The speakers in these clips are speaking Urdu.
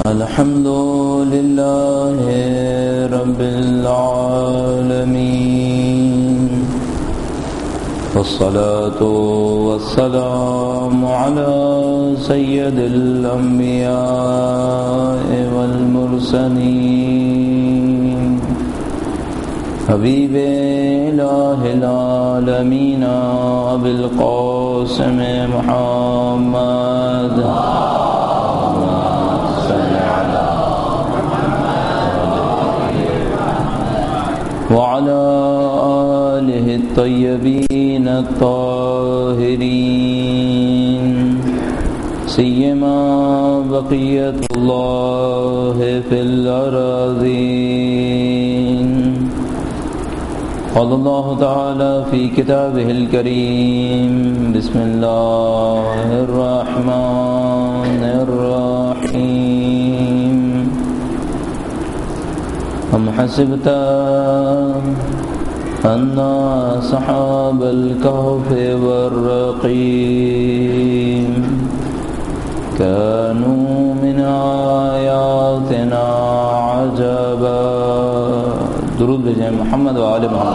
الحمد لله رب العالمين والصلاة والسلام على سيد الأنبياء والمرسلين حبيب إله العالمين أبي القاسم محمد وعلى آله الطيبين الطاهرين سيما بقية الله في الأراضين. قال الله تعالى في كتابه الكريم: بسم الله الرحمن الرحيم. أم حسبت أن أصحاب الكهف والرقيم كانوا من آياتنا عجبا. درود بھیجیں محمد و آل محمد.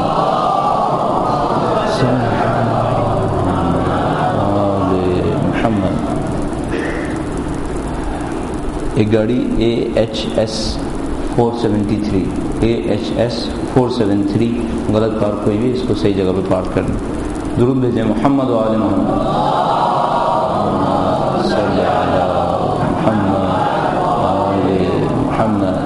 ایک گاڑی AHS 473 غلط پارک ہوئی ہوئی، اس کو صحیح جگہ پہ پارک کرنا. درود بھیجیں محمد و آل محمد. صلی علی محمد آل محمد.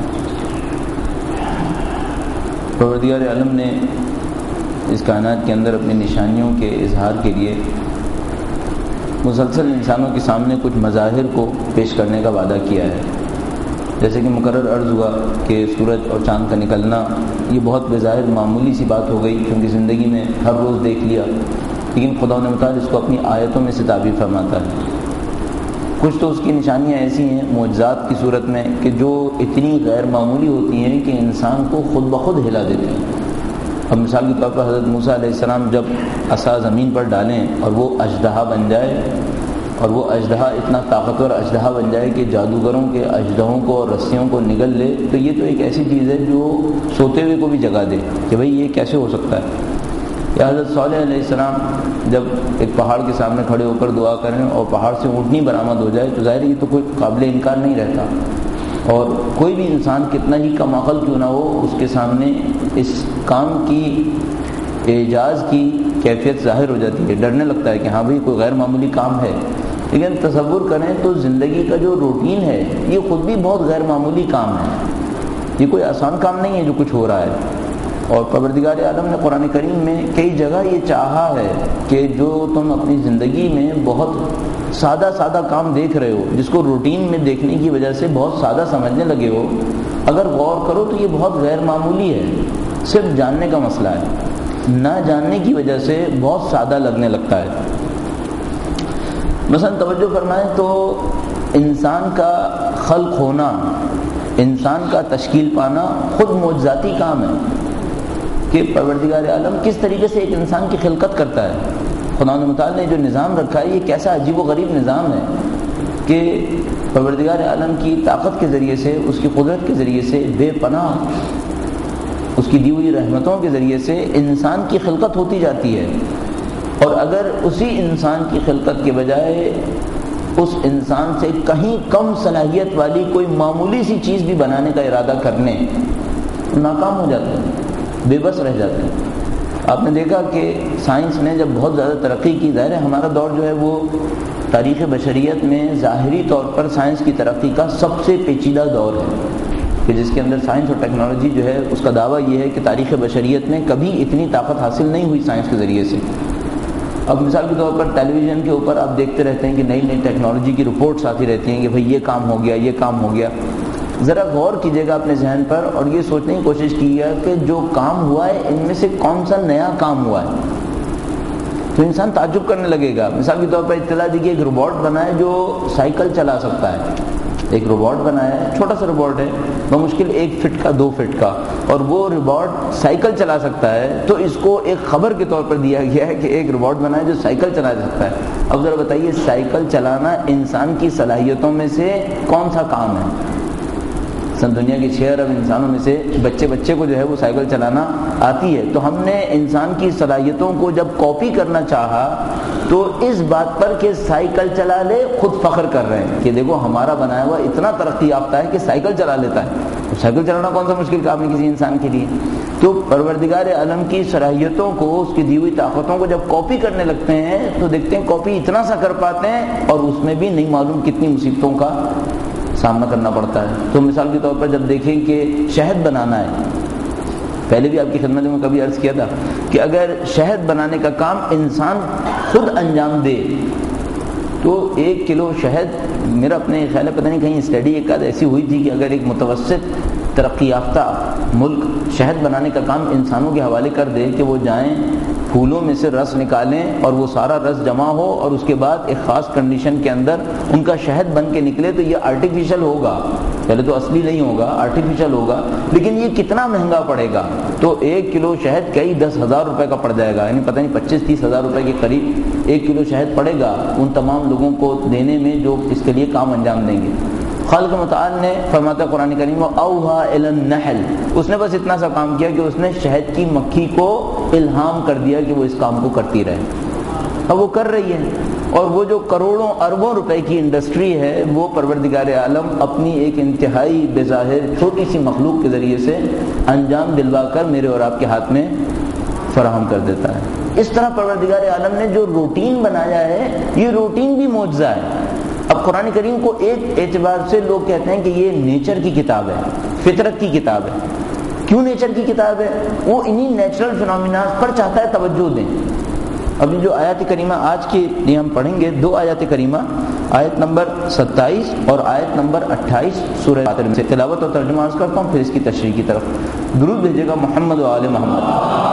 پروردگار عالم نے اس کائنات کے اندر اپنی نشانیوں کے اظہار کے لیے مسلسل انسانوں کے سامنے کچھ مظاہر کو پیش کرنے کا وعدہ کیا ہے. جیسے کہ مقرر عرض ہوا کہ سورج اور چاند کا نکلنا یہ بہت بظاہر معمولی سی بات ہو گئی، کیونکہ زندگی میں ہر روز دیکھ لیا، لیکن خدا نے متعال اس کو اپنی آیتوں میں سے تعبیر فرماتا ہے. کچھ تو اس کی نشانیاں ایسی ہیں معجزات کی صورت میں کہ جو اتنی غیر معمولی ہوتی ہیں کہ انسان کو خود بخود ہلا دیتے ہیں. اب مثال کے طور پر حضرت موسیٰ علیہ السلام جب عصا زمین پر ڈالیں اور وہ اژدہا بن جائے، اور وہ اژدہا اتنا طاقتور اژدہا بن جائے کہ جادوگروں کے اژدہوں کو اور رسیوں کو نگل لے، تو یہ تو ایک ایسی چیز ہے جو سوتے ہوئے کو بھی جگا دے کہ بھئی یہ کیسے ہو سکتا ہے. یا حضرت صالح علیہ السلام جب ایک پہاڑ کے سامنے کھڑے ہو کر دعا کریں اور پہاڑ سے اونٹنی برآمد ہو جائے، تو ظاہر یہ تو کوئی قابل انکار نہیں رہتا، اور کوئی بھی انسان کتنا ہی کم عقل کیوں نہ ہو اس کے سامنے اس کام کی اعجاز کی کیفیت ظاہر ہو جاتی ہے. ڈرنے لگتا ہے کہ ہاں بھئی کوئی غیر معمولی کام ہے. لیکن تصور کریں تو زندگی کا جو روٹین ہے یہ خود بھی بہت غیر معمولی کام ہے. یہ کوئی آسان کام نہیں ہے جو کچھ ہو رہا ہے. اور پروردگار عالم نے قرآن کریم میں کئی جگہ یہ چاہا ہے کہ جو تم اپنی زندگی میں بہت سادہ کام دیکھ رہے ہو، جس کو روٹین میں دیکھنے کی وجہ سے بہت سادہ سمجھنے لگے ہو، اگر غور کرو تو یہ بہت غیر معمولی ہے. صرف جاننے کا مسئلہ ہے، نہ جاننے کی وجہ سے بہت سادہ لگنے لگتا ہے. مثلا توجہ فرمائیں تو انسان کا خلق ہونا، انسان کا تشکیل پانا خود معجزاتی کام ہے کہ پروردگار عالم کس طریقے سے ایک انسان کی خلقت کرتا ہے. خدا متعال نے جو نظام رکھا ہے یہ کیسا عجیب و غریب نظام ہے کہ پروردگار عالم کی طاقت کے ذریعے سے، اس کی قدرت کے ذریعے سے، بے پناہ اس کی دی ہوئی رحمتوں کے ذریعے سے انسان کی خلقت ہوتی جاتی ہے. اور اگر اسی انسان کی خلقت کے بجائے اس انسان سے کہیں کم صلاحیت والی کوئی معمولی سی چیز بھی بنانے کا ارادہ کرنے، ناکام ہو جاتے ہیں، بے بس رہ جاتے ہیں. آپ نے دیکھا کہ سائنس نے جب بہت زیادہ ترقی کی، ظاہر ہے ہمارا دور جو ہے وہ تاریخ بشریت میں ظاہری طور پر سائنس کی ترقی کا سب سے پیچیدہ دور ہے کہ جس کے اندر سائنس اور ٹیکنالوجی جو ہے اس کا دعویٰ یہ ہے کہ تاریخ بشریت میں کبھی اتنی طاقت حاصل نہیں ہوئی سائنس کے ذریعے سے. اب مثال کے طور پر ٹیلی ویژن کے اوپر آپ دیکھتے رہتے ہیں کہ نئی نئی ٹیکنالوجی کی رپورٹس آتی رہتی ہیں کہ بھئی یہ کام ہو گیا، یہ کام ہو گیا. ذرا غور کیجیے گا اپنے ذہن پر اور یہ سوچنے کی کوشش کیجیے گا کہ جو کام ہوا ہے ان میں سے کون سا نیا کام ہوا ہے. تو انسان تعجب کرنے لگے گا. مثال کے طور پر اطلاع دی کہ ایک روبوٹ بنا ہے جو سائیکل چلا سکتا ہے. ایک روبوٹ بنایا ہے، چھوٹا سا روبوٹ ہے، بمشکل 1 فٹ کا 2 فٹ کا، اور وہ روبوٹ سائیکل چلا سکتا ہے، تو اس کو ایک خبر کے طور پر دیا گیا ہے کہ ایک روبوٹ بنا ہے جو سائیکل چلا سکتا ہے۔ اب ذرا بتائیے سائیکل چلانا انسان کی صلاحیتوں میں سے کون سا کام ہے؟ دنیا کے 6 ارب انسانوں میں سے بچے کو جو ہے وہ سائیکل چلانا آتی ہے۔ تو ہم نے انسان کی صلاحیتوں کو جب کاپی کرنا چاہا تو اس بات پر کہ سائیکل چلا لے خود فخر کر رہے ہیں کہ دیکھو ہمارا بنایا ہوا اتنا ترقی یافتہ ہے کہ سائیکل چلا لیتا ہے۔ سائیکل چلانا کون سا مشکل کام ہے کسی انسان کے لیے؟ تو پروردگار عالم کی صلاحیتوں کو، اس کی دی ہوئی طاقتوں کو جب کاپی کرنے لگتے ہیں تو دیکھتے ہیں کاپی اتنا سا کر پاتے ہیں اور اس میں بھی نہیں معلوم کتنی مصیبتوں کا سامنا کرنا پڑتا ہے۔ تو مثال کے طور پر جب دیکھیں کہ شہد بنانا ہے، پہلے بھی آپ کی خدمت میں کبھی عرض کیا تھا کہ اگر شہد بنانے کا کام انسان خود انجام دے تو 1 کلو شہد، میرا اپنے خیال ہے پتہ نہیں کہیں اسٹڈی ایک آدھ ایسی ہوئی تھی کہ اگر ایک متوسط ترقی یافتہ ملک شہد بنانے کا کام انسانوں کے حوالے کر دے کہ وہ جائیں پھولوں میں سے رس نکالیں اور وہ سارا رس جمع ہو اور اس کے بعد ایک خاص کنڈیشن کے اندر ان کا شہد بن کے نکلے، تو یہ آرٹیفیشل ہوگا، پہلے تو اصلی نہیں ہوگا، آرٹیفیشل ہوگا، لیکن یہ کتنا مہنگا پڑے گا؟ تو 1 کلو شہد کئی 10,000 روپے کا پڑ جائے گا، یعنی پتہ نہیں 25-30 ہزار روپے کے قریب 1 کلو شہد پڑے گا ان تمام لوگوں کو دینے میں جو اس کے لیے کام انجام دیں گے۔ خالق متعال نے فرماتا قرآن کریم میں اوحا الی النحل، اس نے بس اتنا سا کام کیا کہ اس نے شہد کی مکھی کو الہام کر دیا کہ وہ اس کام کو کرتی رہے، اب وہ کر رہی ہے، اور وہ جو کروڑوں اربوں روپے کی انڈسٹری ہے وہ پروردگار عالم اپنی ایک انتہائی بظاہر چھوٹی سی مخلوق کے ذریعے سے انجام دلوا کر میرے اور آپ کے ہاتھ میں فراہم کر دیتا ہے۔ اس طرح پروردگار عالم نے جو روٹین بنایا ہے یہ روٹین بھی معجزہ ہے۔ اب قرآن کریم کو ایک اعتبار سے لوگ کہتے ہیں کہ یہ نیچر کی کتاب ہے، فطرت کی کتاب ہے۔ کیوں نیچر کی کتاب ہے؟ وہ انہی نیچرل فینومیناز پر چاہتا ہے توجہ دیں۔ ابھی جو آیات کریمہ آج کے لیے ہم پڑھیں گے، 2 آیات کریمہ، آیت نمبر 27 اور آیت نمبر 28 سورہ فاتر سے تلاوت اور ترجمہ عرض کرتا ہوں، پھر اس کی تشریح کی طرف درود بھیجے گا محمد و آل محمد۔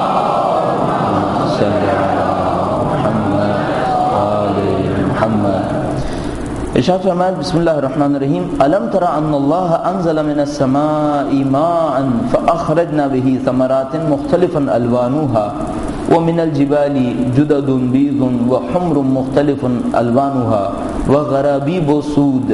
ارشاد فرمایا بسم اللہ الرحمن الرحیم الم تر ان اللہ انزل من السماء ماء فاخرجنا به ثمرات مختلفا الوانها ومن الجبال جدد بيض وحمر مختلف الوانها وغرابيب سود۔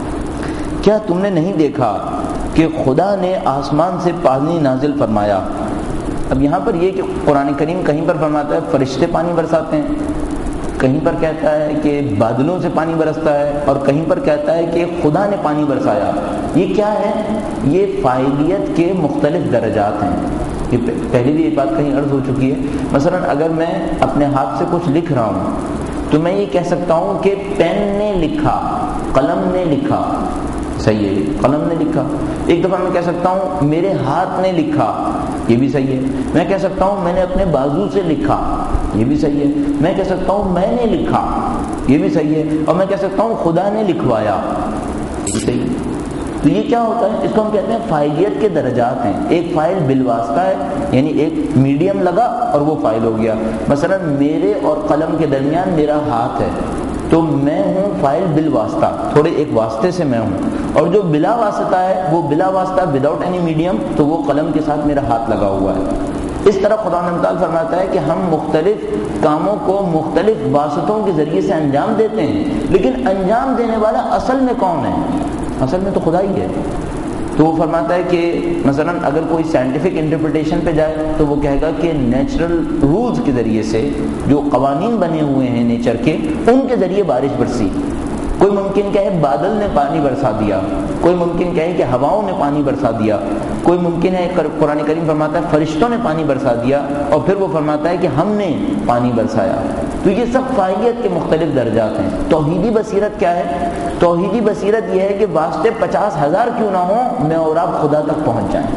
کیا تم نے نہیں دیکھا کہ خدا نے آسمان سے پانی نازل فرمایا؟ اب یہاں پر یہ کہ قرآن کریم کہیں پر فرماتا ہے فرشتے پانی برساتے ہیں، کہیں پر کہتا ہے کہ بادلوں سے پانی برستا ہے، اور کہیں پر کہتا ہے کہ خدا نے پانی برسایا۔ یہ کیا ہے؟ یہ فاعلیت کے مختلف درجات ہیں۔ یہ پہلے بھی یہ بات کہیں عرض ہو چکی ہے۔ مثلا اگر میں اپنے ہاتھ سے کچھ لکھ رہا ہوں تو میں یہ کہہ سکتا ہوں کہ پین نے لکھا، قلم نے لکھا، صحیح ہے، قلم نے لکھا۔ ایک دفعہ میں کہہ سکتا ہوں میرے ہاتھ نے لکھا، یہ بھی صحیح ہے۔ میں کہہ سکتا ہوں میں نے اپنے بازو سے لکھا، یہ بھی صحیح ہے۔ میں کہہ سکتا ہوں میں نے لکھا، یہ بھی صحیح ہے۔ اور میں کہہ سکتا ہوں خدا نے لکھوایا، یہ بھی صحیح ہے۔ تو یہ کیا ہوتا ہے؟ اس کو ہم کہتے ہیں فاعلیت کے درجات ہیں۔ ایک فاعل بالواسطہ ہے، یعنی ایک میڈیم لگا اور وہ فاعل ہو گیا۔ مثلا میرے اور قلم کے درمیان میرا ہاتھ ہے تو میں ہوں فاعل بالواسطہ، تھوڑے ایک واسطے سے میں ہوں، اور جو بلا واسطہ ہے وہ بلا واسطہ وداؤٹ اینی میڈیم، تو وہ قلم کے ساتھ میرا ہاتھ لگا ہوا ہے۔ اس طرح خدا تعالیٰ فرماتا ہے کہ ہم مختلف کاموں کو مختلف واسطوں کے ذریعے سے انجام دیتے ہیں، لیکن انجام دینے والا اصل میں کون ہے؟ اصل میں تو خدا ہی ہے۔ تو وہ فرماتا ہے کہ مثلا اگر کوئی سائنٹیفک انٹرپریٹیشن پہ جائے تو وہ کہے گا کہ نیچرل رولز کے ذریعے سے جو قوانین بنے ہوئے ہیں نیچر کے، ان کے ذریعے بارش برسی۔ کوئی ممکن کہے بادل نے پانی برسا دیا، کوئی ممکن کہے کہ ہواؤں نے پانی برسا دیا، کوئی ممکن ہے قرآن کریم فرماتا ہے فرشتوں نے پانی برسا دیا، اور پھر وہ فرماتا ہے کہ ہم نے پانی برسایا۔ تو یہ سب فاعلیت کے مختلف درجات ہیں۔ توحیدی بصیرت کیا ہے؟ توحیدی بصیرت یہ ہے کہ واسطے 50,000 کیوں نہ ہوں، میں اور آپ خدا تک پہنچ جائیں۔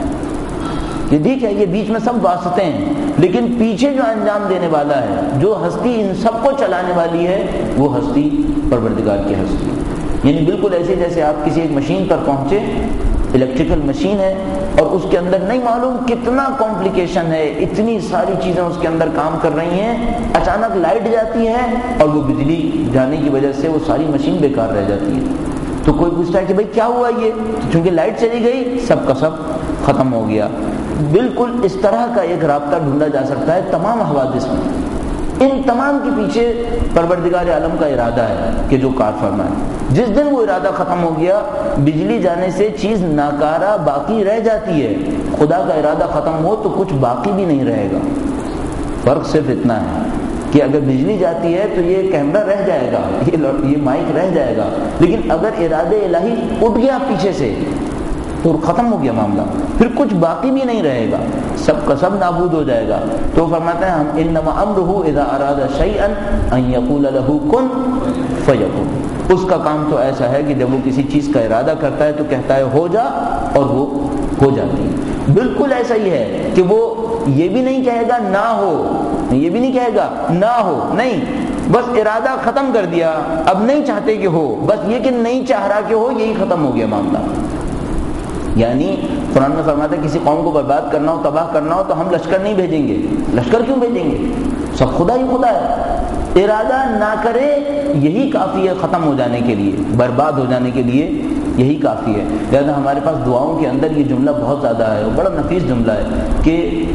یہ ٹھیک ہے، یہ بیچ میں سب واسطے ہیں، لیکن پیچھے جو انجام دینے والا ہے، جو ہستی ان سب کو چلانے والی ہے، وہ ہستی پروردگار کی ہستی، یعنی بالکل ایسے جیسے آپ کسی ایک مشین پر پہنچے، الیکٹریکل مشین ہے اور اس کے اندر نہیں معلوم کتنا کمپلیکیشن ہے، اتنی ساری چیزیں اس کے اندر کام کر رہی ہیں، اچانک لائٹ جاتی ہے اور وہ بجلی جانے کی وجہ سے وہ ساری مشین بیکار رہ جاتی ہے۔ تو کوئی پوچھتا ہے کہ بھئی کیا ہوا یہ؟ چونکہ لائٹ چلی گئی سب کا سب ختم ہو گیا۔ بالکل اس طرح کا ایک رابطہ ڈھونڈا جا سکتا ہے تمام حوادث میں۔ ان تمام کے پیچھے پروردگار عالم کا ارادہ ہے کہ جو کار فرمائے۔ جس دن وہ ارادہ ختم ہو گیا، بجلی جانے سے چیز ناکارہ باقی رہ جاتی ہے، خدا کا ارادہ ختم ہو تو کچھ باقی بھی نہیں رہے گا۔ فرق صرف اتنا ہے کہ اگر بجلی جاتی ہے تو یہ کیمرہ رہ جائے گا، یہ مائک رہ جائے گا، لیکن اگر ارادہ الہی اٹھ گیا پیچھے سے تو ختم ہو گیا معاملہ، پھر کچھ باقی بھی نہیں رہے گا، سب کا سب نابود ہو جائے گا۔ تو فرماتے ہیں ہم انما امرہ اذا اراد شیئا ان یقول له کن فیکون۔ اس کا کام تو ایسا ہے کہ جب وہ کسی چیز کا ارادہ کرتا ہے تو کہتا ہے ہو جا، اور وہ ہو جاتی ہے۔ بالکل ایسا ہی ہے کہ وہ یہ بھی نہیں کہے گا نہ ہو، یہ بھی نہیں کہے گا نہ ہو، نہیں، بس ارادہ ختم کر دیا، اب نہیں چاہتے کہ ہو، بس یہ کہ نہیں چاہ رہا کہ ہو، یہی ختم ہو گیا معاملہ۔ یعنی قرآن میں فرماتا ہے کسی قوم کو برباد کرنا ہو، تباہ کرنا ہو تو ہم لشکر نہیں بھیجیں گے۔ لشکر کیوں بھیجیں گے؟ سب خدا ہی خدا ہے۔ ارادہ نہ کرے یہی کافی ہے ختم ہو جانے کے لیے، برباد ہو جانے کے لیے یہی کافی ہے۔ لہذا ہمارے پاس دعاؤں کے اندر یہ جملہ بہت زیادہ ہے، بڑا نفیس جملہ ہے کہ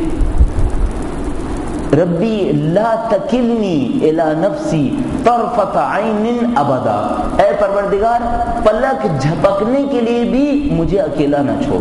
ربی لا تکلنی الی نفسی طرفۃ عین ابدا، اے پروردگار پلک جھپکنے کے لیے بھی مجھے اکیلا نہ چھوڑ،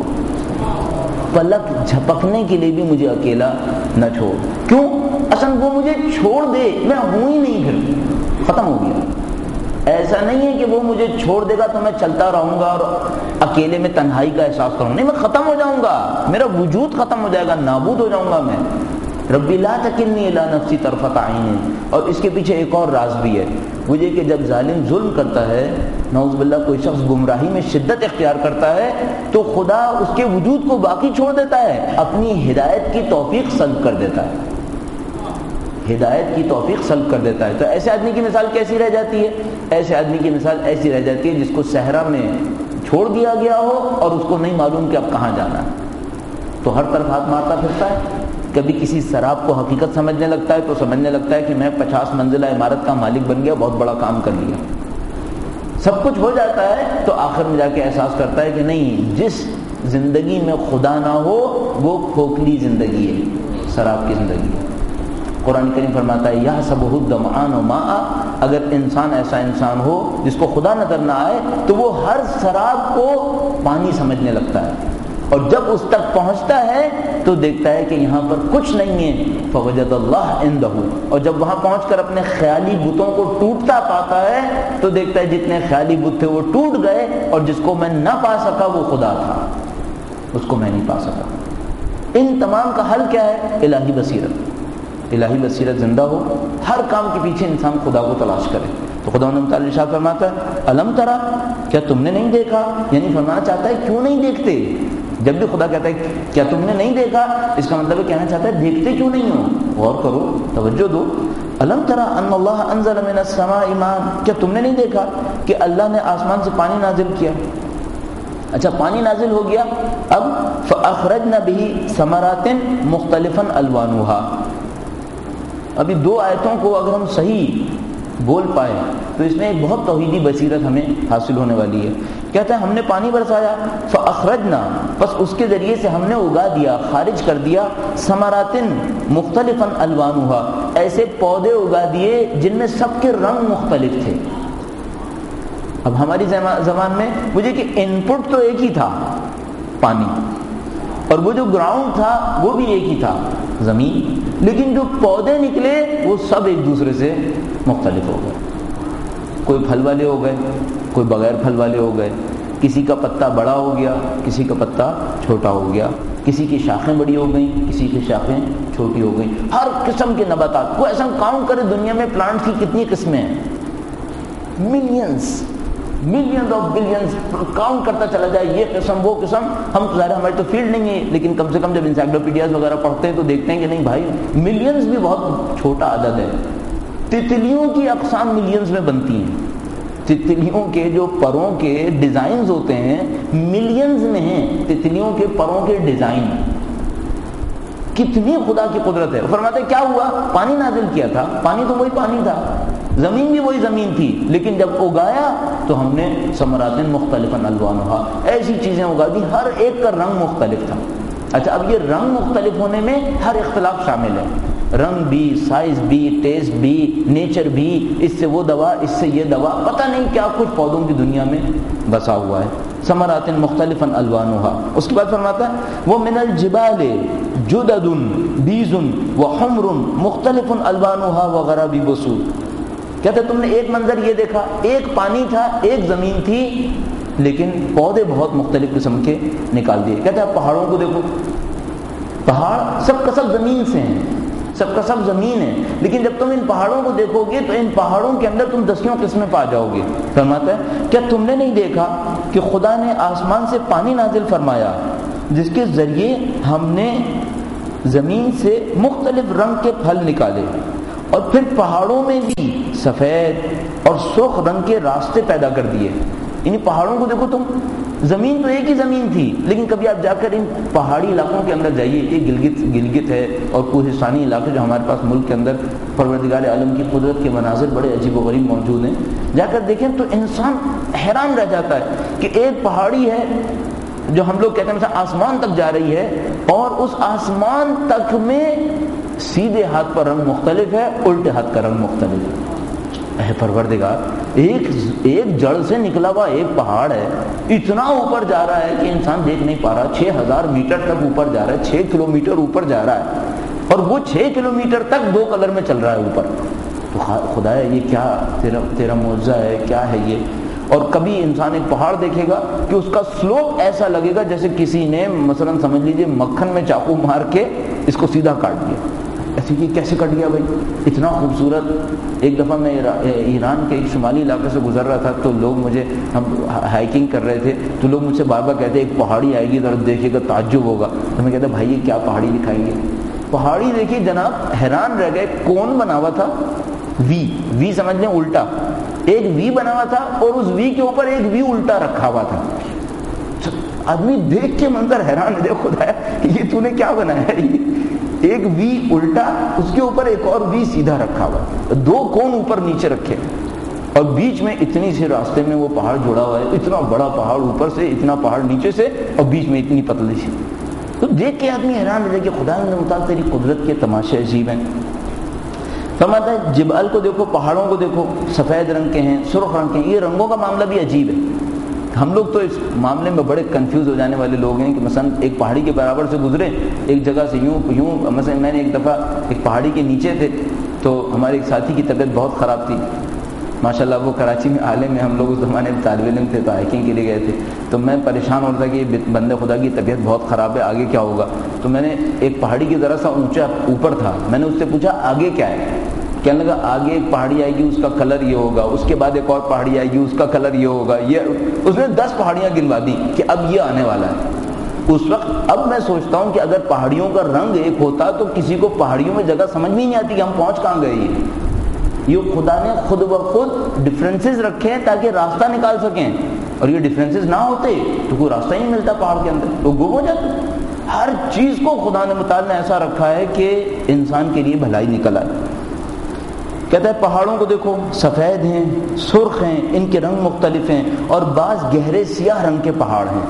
پلک جھپکنے کے لیے بھی مجھے اکیلا نہ چھوڑ۔ کیوں؟ اصل وہ مجھے چھوڑ دے میں ہوں ہی نہیں، پھر ختم ہو گیا۔ ایسا نہیں ہے کہ وہ مجھے چھوڑ دے گا تو میں چلتا رہوں گا اور اکیلے میں تنہائی کا احساس کروں، نہیں، میں ختم ہو جاؤں گا، میرا وجود ختم ہو جائے گا، نابود ہو جاؤں گا میں۔ ربی لا تکلنی الی نفسی طرفۃ عین۔ اور اس کے پیچھے ایک اور راز بھی ہے، وہ یہ کہ جب ظالم ظلم کرتا ہے، نعوذ باللہ کوئی شخص گمراہی میں شدت اختیار کرتا ہے، تو خدا اس کے وجود کو باقی چھوڑ دیتا ہے، اپنی ہدایت کی توفیق سلب کر دیتا ہے، ہدایت کی توفیق سلب کر دیتا ہے۔ تو ایسے آدمی کی مثال کیسی رہ جاتی ہے؟ ایسے آدمی کی مثال ایسی رہ جاتی ہے جس کو صحرا میں چھوڑ دیا گیا ہو اور اس کو نہیں معلوم کہ اب کہاں جانا ہے، تو ہر طرف ہاتھ مارتا پھرتا ہے۔ کبھی کسی شراب کو حقیقت سمجھنے لگتا ہے تو سمجھنے لگتا ہے کہ میں 50 منزلہ عمارت کا مالک بن گیا، بہت بڑا کام کر لیا، سب کچھ ہو جاتا ہے، تو آخر میں جا کے احساس کرتا ہے کہ نہیں، جس زندگی میں خدا نہ ہو وہ کھوکھلی زندگی ہے، شراب کی زندگی ہے۔ قرآن کریم فرماتا ہے یحسبہ الظمآن ماء، اگر انسان ایسا انسان ہو جس کو خدا نظر نہ آئے تو وہ ہر شراب کو پانی سمجھنے لگتا ہے، اور جب اس تک پہنچتا ہے تو دیکھتا ہے کہ یہاں پر کچھ نہیں ہے، فوجد اللہ عندہ، اور جب وہاں پہنچ کر اپنے خیالی بتوں کو ٹوٹتا پاتا ہے تو دیکھتا ہے جتنے خیالی بت تھے وہ ٹوٹ گئے، اور جس کو میں نہ پا سکا وہ خدا تھا، اس کو میں نہیں پا سکا۔ ان تمام کا حل کیا ہے؟ الہی بصیرت۔ الہی بصیرت زندہ ہو، ہر کام کے پیچھے انسان خدا کو تلاش کرے۔ تو خدا نے تعالی ارشاد فرماتا ہے الم ترا، کیا تم نے نہیں دیکھا؟ یعنی فرمانا چاہتا ہے کیوں نہیں دیکھتے؟ جب بھی خدا کہتا ہے کیا تم نے نہیں دیکھا، اس کا مطلب کہنا چاہتا ہے دیکھتے کیوں نہیں ہو؟ غور کرو، توجہ دو۔ الم ترا ان اللہ انزل من السماء ماء، کیا تم نے نہیں دیکھا کہ اللہ نے آسمان سے پانی نازل کیا؟ اچھا پانی نازل ہو گیا، اب فاخرجنا به ثمرات مختلفا الوانها۔ ابھی دو آیتوں کو اگر ہم صحیح بول پائے تو اس میں ایک بہت توحیدی بصیرت ہمیں حاصل ہونے والی ہے۔ کہتا ہے ہم نے پانی برسایا، فاخرجنا، بس اس کے ذریعے سے ہم نے اگا دیا، خارج کر دیا، ثمرات مختلفا الوانها، ایسے پودے اگا دیے جن میں سب کے رنگ مختلف تھے۔ اب ہماری زبان میں مجھے کہ ان پٹ تو ایک ہی تھا پانی، اور وہ جو گراؤنڈ تھا وہ بھی ایک ہی تھا زمین، لیکن جو پودے نکلے وہ سب ایک دوسرے سے مختلف ہو گئے، کوئی پھل والے ہو گئے، کوئی بغیر پھل والے ہو گئے، کسی کا پتا بڑا ہو گیا، کسی کا پتا چھوٹا ہو گیا، کسی کی شاخیں بڑی ہو گئیں، کسی کی شاخیں چھوٹی ہو گئیں، ہر قسم کے نباتات کو ایسا کاؤنٹ کرے دنیا میں پلانٹ کی کتنی قسمیں ہیں، ملینز آف بلینز، کاؤنٹ کرتا چلا جائے، یہ قسم وہ قسم۔ ہم ظاہر ہماری تو فیلڈ نہیں ہے، لیکن کم سے کم جب انسائکلوپیڈیاز وغیرہ پڑھتے ہیں تو دیکھتے ہیں کہ نہیں بھائی، ملینز بھی بہت چھوٹا عدد ہے۔ تتلیوں کی اقسام ملینز میں بنتی ہیں، تتلیوں کے جو پروں کے ڈیزائنز ہوتے ہیں ملینز میں ہیں، تتلیوں کے پروں کے ڈیزائن، کتنی خدا کی قدرت ہے۔ فرماتے کیا ہوا؟ پانی نازل کیا تھا، پانی تو وہی پانی تھا، زمین بھی وہی زمین تھی لیکن جب اگایا تو ہم نے ثمرات مختلفا الوانھا، ایسی چیزیں اگا دی ہر ایک کا رنگ مختلف تھا۔ اچھا اب یہ رنگ مختلف ہونے میں ہر اختلاف شامل ہے، رنگ بھی، سائز بھی، ٹیسٹ بھی، نیچر بھی، اس سے وہ دوا، اس سے یہ دوا، پتہ نہیں کیا کچھ پودوں کی دنیا میں بسا ہوا ہے۔ ثمرات مختلفا الوانھا، اس کے بعد فرماتا ہے وہ من الجبال جدد بیض وحمر مختلف الوانھا وغرابیب سود۔ کہتے تم نے ایک منظر یہ دیکھا، ایک پانی تھا، ایک زمین تھی، لیکن پودے بہت مختلف قسم کے نکال دیے۔ کہتے ہیں پہاڑوں کو دیکھو، پہاڑ سب کا سب زمین سے ہیں، سب کا سب زمین ہے، لیکن جب تم ان پہاڑوں کو دیکھو گے تو ان پہاڑوں کے اندر تم دسیوں قسمیں پا جاؤ گے۔ فرماتا ہے کیا تم نے نہیں دیکھا کہ خدا نے آسمان سے پانی نازل فرمایا جس کے ذریعے ہم نے زمین سے مختلف رنگ کے پھل نکالے، اور پھر پہاڑوں میں بھی سفید اور سرخ رنگ کے راستے پیدا کر دیے۔ یعنی پہاڑوں کو دیکھو تم، زمین تو ایک ہی زمین تھی، لیکن کبھی آپ جا کر ان پہاڑی علاقوں کے اندر جائیے، یہ گلگت ہے اور کوہستانی علاقے جو ہمارے پاس ملک کے اندر پروردگار عالم کی قدرت کے مناظر بڑے عجیب و غریب موجود ہیں، جا کر دیکھیں تو انسان حیران رہ جاتا ہے کہ ایک پہاڑی ہے جو ہم لوگ کہتے ہیں مثلا آسمان تک جا رہی ہے، اور اس آسمان تک میں سیدھے ہاتھ پر رنگ مختلف ہے، الٹے ہاتھ کا رنگ مختلف ہے۔ اے پروردگار، ایک جڑ سے نکلا ہوا ایک پہاڑ ہے، اتنا اوپر جا رہا ہے کہ انسان دیکھ نہیں پا رہا، 6000 میٹر تک اوپر جا رہا ہے، 6 کلومیٹر اوپر جا رہا ہے، اور وہ 6 کلومیٹر تک 2 کلر میں چل رہا ہے اوپر۔ تو خدا ہے یہ کیا تیرا معجزہ ہے، کیا ہے یہ؟ اور کبھی انسان ایک پہاڑ دیکھے گا کہ اس کا سلوپ ایسا لگے گا جیسے کسی نے مثلا سمجھ لیجئے مکھن میں چاقو مار کے اس کو سیدھا کاٹ دیا۔ ایسے کہ کیسے کٹ گیا بھائی، اتنا خوبصورت۔ ایک دفعہ میں ایران کے ایک شمالی علاقے سے گزر رہا تھا، تو لوگ ہم ہائیکنگ کر رہے تھے، تو لوگ مجھ سے بار بار کہتے ایک پہاڑی آئے گی ذرا دیکھے گا، تعجب ہوگا۔ تو میں کہتا بھائی یہ کیا پہاڑی دکھائیں گے؟ پہاڑی دیکھی جناب، حیران رہ گئے، کون بنا ہوا تھا؟ وی سمجھ لیں الٹا، ایک وی بنا ہوا تھا اور اس وی کے اوپر ایک وی الٹا رکھا ہوا تھا۔ آدمی دیکھ کے منظر حیران ہے، خدا یہ تو نے کیا بنایا ہے؟ ایک وی الٹا، اس کے اوپر ایک اور وی سیدھا رکھا ہوا، 2 کون اوپر نیچے رکھے، اور بیچ میں اتنی سی راستے میں وہ پہاڑ جڑا ہوا ہے، اتنا بڑا پہاڑ اوپر سے، اتنا پہاڑ نیچے سے، اور بیچ میں اتنی پتلی سی۔ تو دیکھ کے آدمی حیران رہ جائے کہ خدا نے مطابق تیری قدرت کے تماشے عجیب ہیں۔ فرماتا ہے جبال کو دیکھو، پہاڑوں کو دیکھو، سفید رنگ کے ہیں، سرخ رنگ کے ہیں، یہ رنگوں کا معاملہ بھی عجیب ہے۔ ہم لوگ تو اس معاملے میں بڑے کنفیوز ہو جانے والے لوگ ہیں کہ مثلا ایک پہاڑی کے برابر سے گزرے، ایک جگہ سے یوں مثلا میں نے ایک دفعہ ایک پہاڑی کے نیچے تھے، تو ہمارے ایک ساتھی کی طبیعت بہت خراب تھی، ماشاءاللہ وہ کراچی میں عالم میں، ہم لوگ اس زمانے میں طالب علم تھے تو ہائیکنگ کے لیے گئے تھے، تو میں پریشان ہو رہا تھا کہ بندے خدا کی طبیعت بہت خراب ہے، آگے کیا ہوگا؟ تو میں نے ایک پہاڑی کی ذرا سا اونچا اوپر تھا، میں نے اس سے پوچھا آگے کیا ہے؟ کہنے لگا آگے ایک پہاڑی آئے گی، اس کا کلر یہ ہوگا، اس کے بعد ایک اور پہاڑی آئے گی، اس کا کلر یہ ہوگا، یہ اس نے 10 پہاڑیاں گنوا دی کہ اب یہ آنے والا ہے۔ اس وقت اب میں سوچتا ہوں کہ اگر پہاڑیوں کا رنگ ایک ہوتا تو کسی کو پہاڑیوں میں جگہ سمجھ میں نہیں آتی کہ ہم پہنچ کہاں گئے۔ یہ خدا نے خود بخود ڈفرینسز رکھے ہیں تاکہ راستہ نکال سکیں، اور یہ ڈفرینسز نہ ہوتے تو کوئی راستہ ہی نہیں ملتا پہاڑ کے اندر، تو گم ہو جاتے۔ ہر چیز کو خدا نے متعال نے ایسا رکھا ہے کہ انسان کے لیے بھلائی نکل آئے۔ کہتا ہے پہاڑوں کو دیکھو، سفید ہیں، سرخ ہیں، ان کے رنگ مختلف ہیں، اور بعض گہرے سیاہ رنگ کے پہاڑ ہیں۔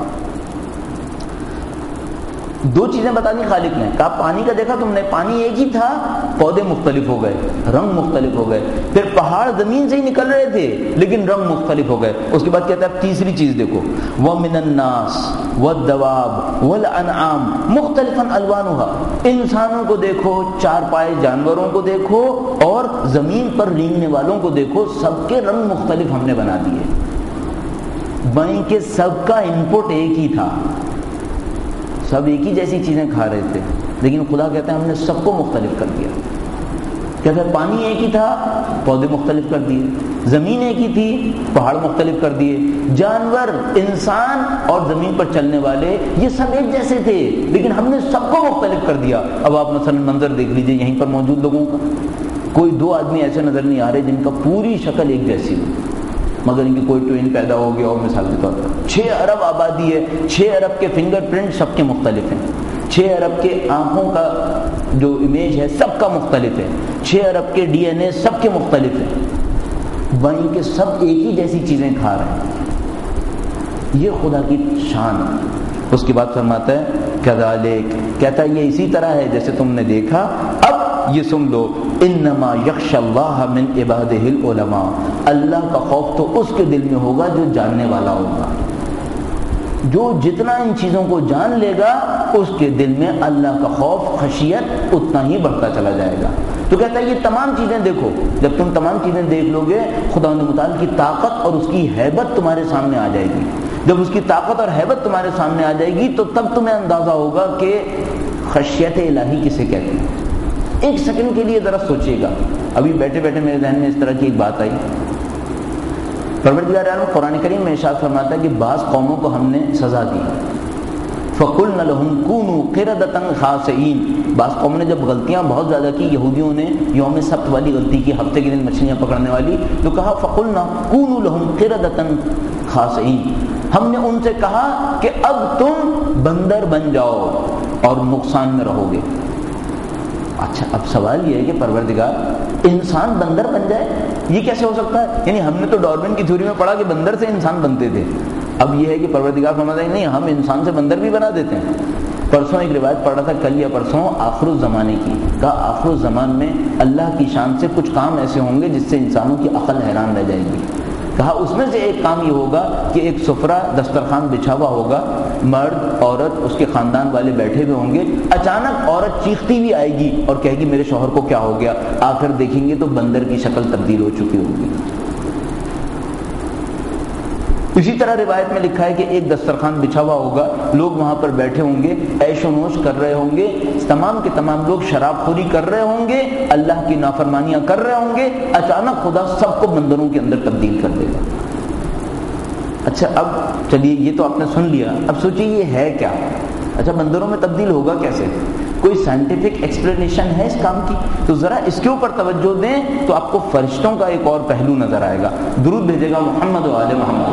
2 چیزیں بتا دی خالق نے، کہا پانی کا دیکھا تم نے، پانی ایک ہی تھا، پودے مختلف ہو گئے، رنگ مختلف ہو گئے، پھر پہاڑ زمین سے ہی نکل رہے تھے لیکن رنگ مختلف ہو گئے۔ اس کے بعد کہتا ہے تیسری چیز دیکھو، وَمِنَ النَّاسِ وَالدَّوَابِ وَالْأَنْعَامِ مُخْتَلِفًا أَلْوَانُهَا، انسانوں کو دیکھو، 4 پائے جانوروں کو دیکھو، اور زمین پر رینگنے والوں کو دیکھو، سب کے رنگ مختلف ہم نے بنا دیے۔ بائیں کے سب کا انپٹ ایک ہی تھا، سب ایک ہی جیسی چیزیں کھا رہے تھے، لیکن خدا کہتا ہے ہم نے سب کو مختلف کر دیا۔ کہتا ہے پانی ایک ہی تھا، پودے مختلف کر دیے، زمین ایک ہی تھی، پہاڑ مختلف کر دیے، جانور، انسان اور زمین پر چلنے والے یہ سب ایک جیسے تھے لیکن ہم نے سب کو مختلف کر دیا۔ اب آپ مثلا منظر دیکھ لیجئے یہیں پر موجود لوگوں کا، کوئی 2 آدمی ایسے نظر نہیں آ رہے جن کا پوری شکل ایک جیسی ہو، مگر ان کی کوئی ٹوین پیدا ہو گیا، اور مثال کے طور پر 6 ارب آبادی ہے، 6 ارب کے فنگر پرنٹ سب کے مختلف ہیں، 6 ارب کے آنکھوں کا جو امیج ہے سب کا مختلف ہے، 6 ارب کے ڈی این اے سب کے مختلف ہیں، وہیں کہ سب ایک ہی جیسی چیزیں کھا رہے ہیں. یہ خدا کی شان ہے. اس کے بعد فرماتا ہے کذالک، کہتا ہے یہ اسی طرح ہے جیسے تم نے دیکھا. اب یہ سن لو، انما یخشی اللہ من عبادہ العلماء، اللہ کا خوف تو اس کے دل میں ہوگا جو جاننے والا ہوگا. جو جتنا ان چیزوں کو جان لے گا اس کے دل میں اللہ کا خوف خشیت اتنا ہی بڑھتا چلا جائے گا. تو کہتا ہے یہ تمام چیزیں دیکھو، جب تم تمام چیزیں دیکھ لو گے خداوند متعال کی طاقت اور اس کی ہیبت تمہارے سامنے آ جائے گی. جب اس کی طاقت اور ہیبت تمہارے سامنے آ جائے گی تو تب تمہیں اندازہ ہوگا کہ خشیت الہی کسے کہتے ہیں. ایک سیکنڈ کے لیے ذرا سوچیے گا. ابھی بیٹھے بیٹھے میرے ذہن میں اس طرح کی ایک بات آئی. پروردگار عالم قرآن کریم میں ارشاد فرماتا ہے کہ بعض قوموں کو ہم نے سزا دی، فَقُلْنَ لَهُمْ كُونُوا قِرَدَةً خَاسِئِينَ. بعض قوموں نے جب غلطیاں بہت زیادہ کی، یہودیوں نے یوم سبت والی غلطی کی، ہفتے کے دن مچھلیاں پکڑنے والی، تو کہا فَقُلْنَا كُونُوا لَهُمْ قِرَدَةً خَاسِئِينَ. ہم نے ان سے کہا کہ اب تم بندر بن جاؤ اور نقصان میں رہو گے. اچھا اب سوال یہ ہے کہ پروردگار انسان بندر بن جائے، یہ کیسے ہو سکتا ہے؟ یعنی ہم نے تو ڈارون کی تھیوری میں پڑھا کہ بندر سے انسان بنتے تھے. اب یہ ہے کہ پروردگار فرماتا ہے نہیں، ہم انسان سے بندر بھی بنا دیتے ہیں. پرسوں ایک روایت پڑھ رہا تھا، کل یا پرسوں، آخر الزمانے کی. کہا آخر الزمان میں اللہ کی شان سے کچھ کام ایسے ہوں گے جس سے انسانوں کی عقل حیران رہ جائے گی. کہا اس میں سے ایک کام یہ ہوگا کہ ایک سفرہ دسترخوان بچھا ہوا ہوگا، مرد عورت اس کے خاندان والے بیٹھے ہوئے ہوں گے، اچانک عورت چیختی ہوئی آئے گی اور کہے گی میرے شوہر کو کیا ہو گیا. آ کر دیکھیں گے تو بندر کی شکل تبدیل ہو چکی ہوگی. اسی طرح روایت میں لکھا ہے کہ ایک دسترخوان بچھا ہوا ہوگا، لوگ وہاں پر بیٹھے ہوں گے، عیش و نوش کر رہے ہوں گے، تمام کے تمام لوگ شراب خوری کر رہے ہوں گے، اللہ کی نافرمانیاں کر رہے ہوں گے. اچانک خدا سب کو بندروں کے اندر تبدیل کر دے گا. اچھا اب چلیے یہ تو آپ نے سن لیا، اب سوچیے یہ ہے کیا؟ اچھا بندروں میں تبدیل ہوگا کیسے؟ کوئی سائنٹیفک ایکسپلینیشن ہے اس کام کی؟ تو ذرا اس کے اوپر توجہ دیں تو آپ کو فرشتوں کا ایک اور پہلو نظر آئے گا. درود بھیجے گا محمد و آل محمد.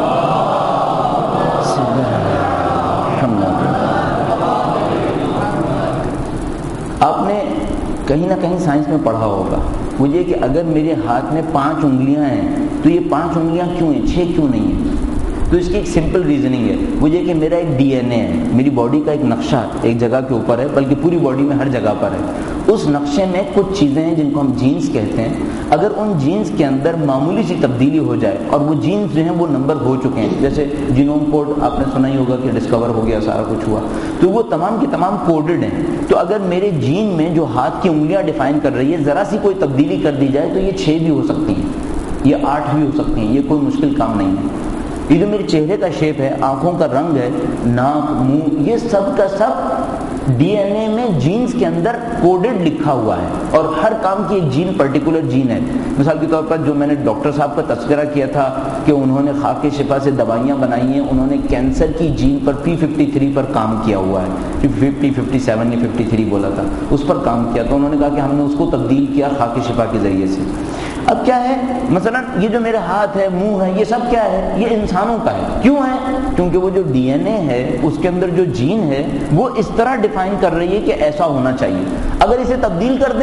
آپ نے کہیں نہ کہیں سائنس میں پڑھا ہوگا مجھے کہ اگر میرے ہاتھ میں 5 انگلیاں ہیں تو یہ 5 انگلیاں کیوں ہیں، 6 کیوں نہیں ہیں؟ تو اس کی ایک سمپل ریزننگ ہے. مجھے کہ میرا ایک ڈی این اے ہے، میری باڈی کا ایک نقشہ ایک جگہ کے اوپر ہے، بلکہ پوری باڈی میں ہر جگہ پر ہے. اس نقشے میں کچھ چیزیں ہیں جن کو ہم جینز کہتے ہیں. اگر ان جینز کے اندر معمولی سی تبدیلی ہو جائے اور وہ جینز جو ہیں وہ نمبر ہو چکے ہیں، جیسے جینوم کوڈ آپ نے سنا ہی ہوگا کہ ڈسکور ہو گیا، سارا کچھ ہوا، تو وہ تمام کے تمام کوڈڈ ہیں. تو اگر میرے جین میں جو ہاتھ کی انگلیاں ڈیفائن کر رہی ہے ذرا سی کوئی تبدیلی کر دی جائے تو یہ 6 بھی ہو سکتی ہیں، یہ 8 بھی ہو سکتی ہیں. یہ کوئی مشکل کام نہیں ہے. یہ جو میرے چہرے کا شیپ ہے، آنکھوں کا رنگ ہے، ناک، منہ، یہ سب کا سب ڈی این اے میں جینز کے اندر کوڈڈ لکھا ہوا ہے اور ہر کام کی ایک جین پرٹیکولر جین ہے. مثال کے طور پر جو میں نے ڈاکٹر صاحب کا تذکرہ کیا تھا کہ انہوں نے خاک شفا سے دوائیاں بنائی ہیں، انہوں نے کینسر کی جین پر P53 پر کام کیا ہوا ہے، 57 یا 53 بولا تھا، اس پر کام کیا. تو انہوں نے کہا کہ ہم نے اس کو تبدیل کیا خاک شفا کے ذریعے سے. اب کیا ہے، مثلا یہ جو میرے ہاتھ ہے، منہ ہے، یہ سب کیا ہے؟ یہ انسانوں کا ہے. کیوں ہے؟ کیونکہ وہ جو ڈی این اے ہے اس کے اندر جو جین ہے وہ اس طرح ڈیفائن کر رہی ہے کہ ایسا ہونا چاہیے. اگر اسے تبدیل کر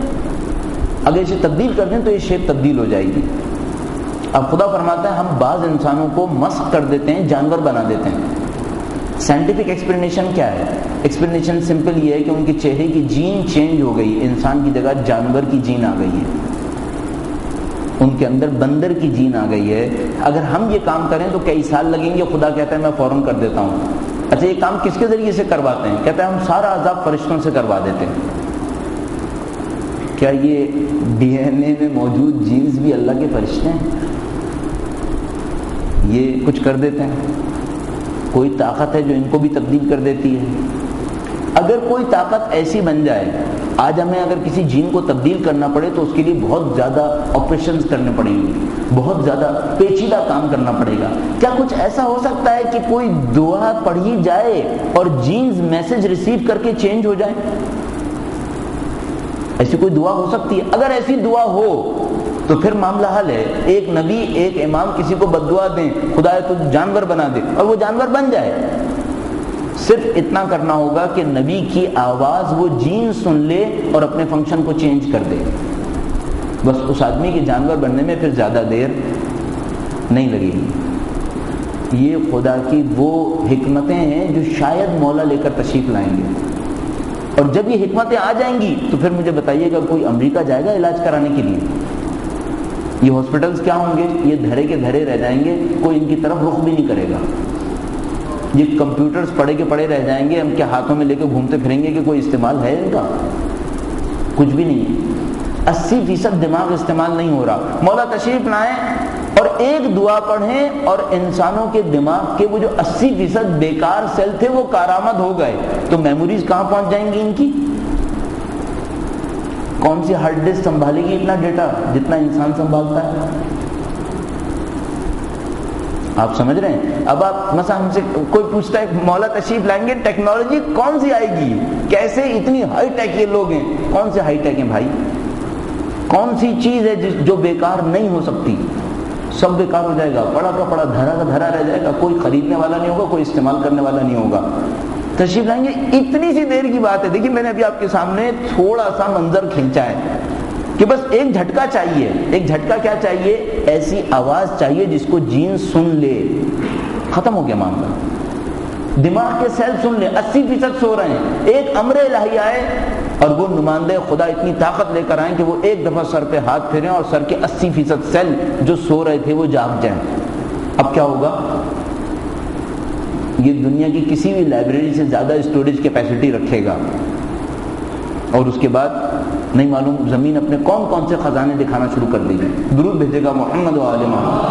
دیں تو یہ شیپ تبدیل ہو جائے گی. اب خدا فرماتا ہے ہم بعض انسانوں کو مسخ کر دیتے ہیں، جانور بنا دیتے ہیں. سائنٹیفک ایکسپلینیشن کیا ہے؟ ایکسپلینیشن سمپل یہ ہے کہ ان کے چہرے کی جین چینج ہو گئی، انسان کی جگہ جانور کی جین آ گئی ہے، ان کے اندر بندر کی جین آ گئی ہے. اگر ہم یہ کام کریں تو کئی سال لگیں گے. خدا کہتا ہے میں فوراً کر دیتا ہوں. اچھا یہ کام کس کے ذریعے سے کرواتے ہیں؟ کہتا ہے ہم سارا عذاب فرشتوں سے کروا دیتے ہیں. کیا یہ ڈی این اے میں موجود جینز بھی اللہ کے فرشتے ہیں؟ یہ کچھ کر دیتے ہیں. کوئی طاقت ہے جو ان کو بھی تبدیل کر دیتی ہے. اگر کوئی طاقت ایسی بن جائے، آج ہمیں اگر کسی جین کو تبدیل کرنا پڑے تو اس کے لیے بہت زیادہ آپریشنز کرنے پڑیں گے، بہت زیادہ پیچیدہ کام کرنا پڑے گا. کیا کچھ ایسا ہو سکتا ہے کہ کوئی دعا پڑھی جائے اور جینز میسج ریسیو کر کے چینج ہو جائے؟ ایسی کوئی دعا ہو سکتی ہے؟ اگر ایسی دعا ہو تو پھر معاملہ حل ہے. ایک نبی ایک امام کسی کو بددعا دیں، خدا تو جانور بنا دے اور وہ جانور بن جائے. صرف اتنا کرنا ہوگا کہ نبی کی آواز وہ جین سن لے اور اپنے فنکشن کو چینج کر دے. بس اس آدمی کے جانور بننے میں پھر زیادہ دیر نہیں لگے گی۔ یہ خدا کی وہ حکمتیں ہیں جو شاید مولا لے کر تشریف لائیں گے، اور جب یہ حکمتیں آ جائیں گی تو پھر مجھے بتائیے گا کوئی امریکہ جائے گا علاج کرانے کے لیے؟ یہ ہاسپٹلس کیا ہوں گے؟ یہ دھرے کے دھرے رہ جائیں گے، کوئی ان کی طرف رخ بھی نہیں کرے گا۔ یہ کمپیوٹرز پڑے کے پڑے رہ جائیں گے، ہم کیا ہاتھوں میں لے کے گھومتے پھریں گے کہ کوئی استعمال ہے ان کا؟ کچھ بھی نہیں ہے۔ 80% دماغ استعمال نہیں ہو رہا۔ مولا تشریف لائیں اور ایک دعا پڑھیں اور انسانوں کے دماغ کے وہ جو 80% بیکار سیل تھے وہ کارآمد ہو گئے، تو میموریز کہاں پہنچ جائیں گی ان کی؟ کون سی ہارڈ ڈسک سنبھالے گی اتنا ڈیٹا جتنا انسان سنبھالتا ہے؟ آپ سمجھ رہے ہیں؟ اب آپ مثلا ہم سے کوئی پوچھتا ہے مولا تشریف لائیں گے، ٹیکنالوجی کون سی آئے گی؟ کیسے اتنی ہائی ٹیک یہ لوگ ہیں؟ کون سے ہائی ٹیک ہیں بھائی؟ کون سی چیز ہے جو بیکار نہیں ہو سکتی؟ سب بیکار ہو جائے گا، پڑا کا پڑا دھرا کا دھرا رہ جائے گا، کوئی خریدنے والا نہیں ہوگا، کوئی استعمال کرنے والا نہیں ہوگا۔ تشریف لائیں گے، اتنی سی دیر کی بات ہے۔ دیکھیے میں نے ابھی آپ کے سامنے تھوڑا سا منظر کھینچا ہے کہ بس ایک جھٹکا چاہیے۔ ایک جھٹکا کیا چاہیے؟ ایسی آواز چاہیے جس کو جین سن لے، ختم ہو گیا معاملہ۔ دماغ کے سیل سن لیں، 80% سو رہے ہیں، ایک امر الہی آئے اور وہ نمائندے خدا اتنی طاقت لے کر آئیں کہ وہ ایک دفعہ سر پہ ہاتھ پھیریں اور سر کے 80% سیل جو سو رہے تھے وہ جاگ جائیں۔ اب کیا ہوگا؟ یہ دنیا کی کسی بھی لائبریری سے زیادہ اسٹوریج کیپیسٹی رکھے گا، اور اس کے بعد نہیں معلوم زمین اپنے کون کون سے خزانے دکھانا شروع کر دے گی۔ درود بھیجے گا محمد و آل محمد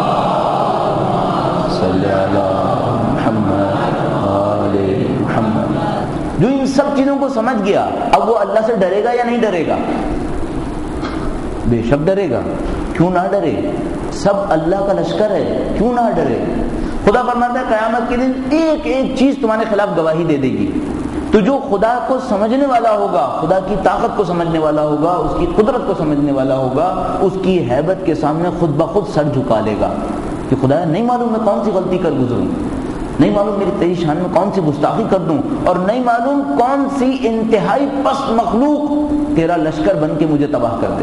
صلی اللہ محمد آل محمد۔ جو ان سب چیزوں کو سمجھ گیا اب وہ اللہ سے ڈرے گا یا نہیں ڈرے گا؟ بے شک ڈرے گا، کیوں نہ ڈرے؟ سب اللہ کا لشکر ہے، کیوں نہ ڈرے؟ خدا فرماتا ہے قیامت کے دن ایک ایک چیز تمہارے خلاف گواہی دے دے گی۔ تو جو خدا کو سمجھنے والا ہوگا، خدا کی طاقت کو سمجھنے والا ہوگا، اس کی قدرت کو سمجھنے والا ہوگا، اس کی ہیبت کے سامنے خود بخود سر جھکا لے گا کہ خدا نہیں معلوم میں کون سی غلطی کر گزروں، نہیں معلوم میری تیری شان میں کون سی گستاخی کر دوں، اور نہیں معلوم کون سی انتہائی پست مخلوق تیرا لشکر بن کے مجھے تباہ کر دے۔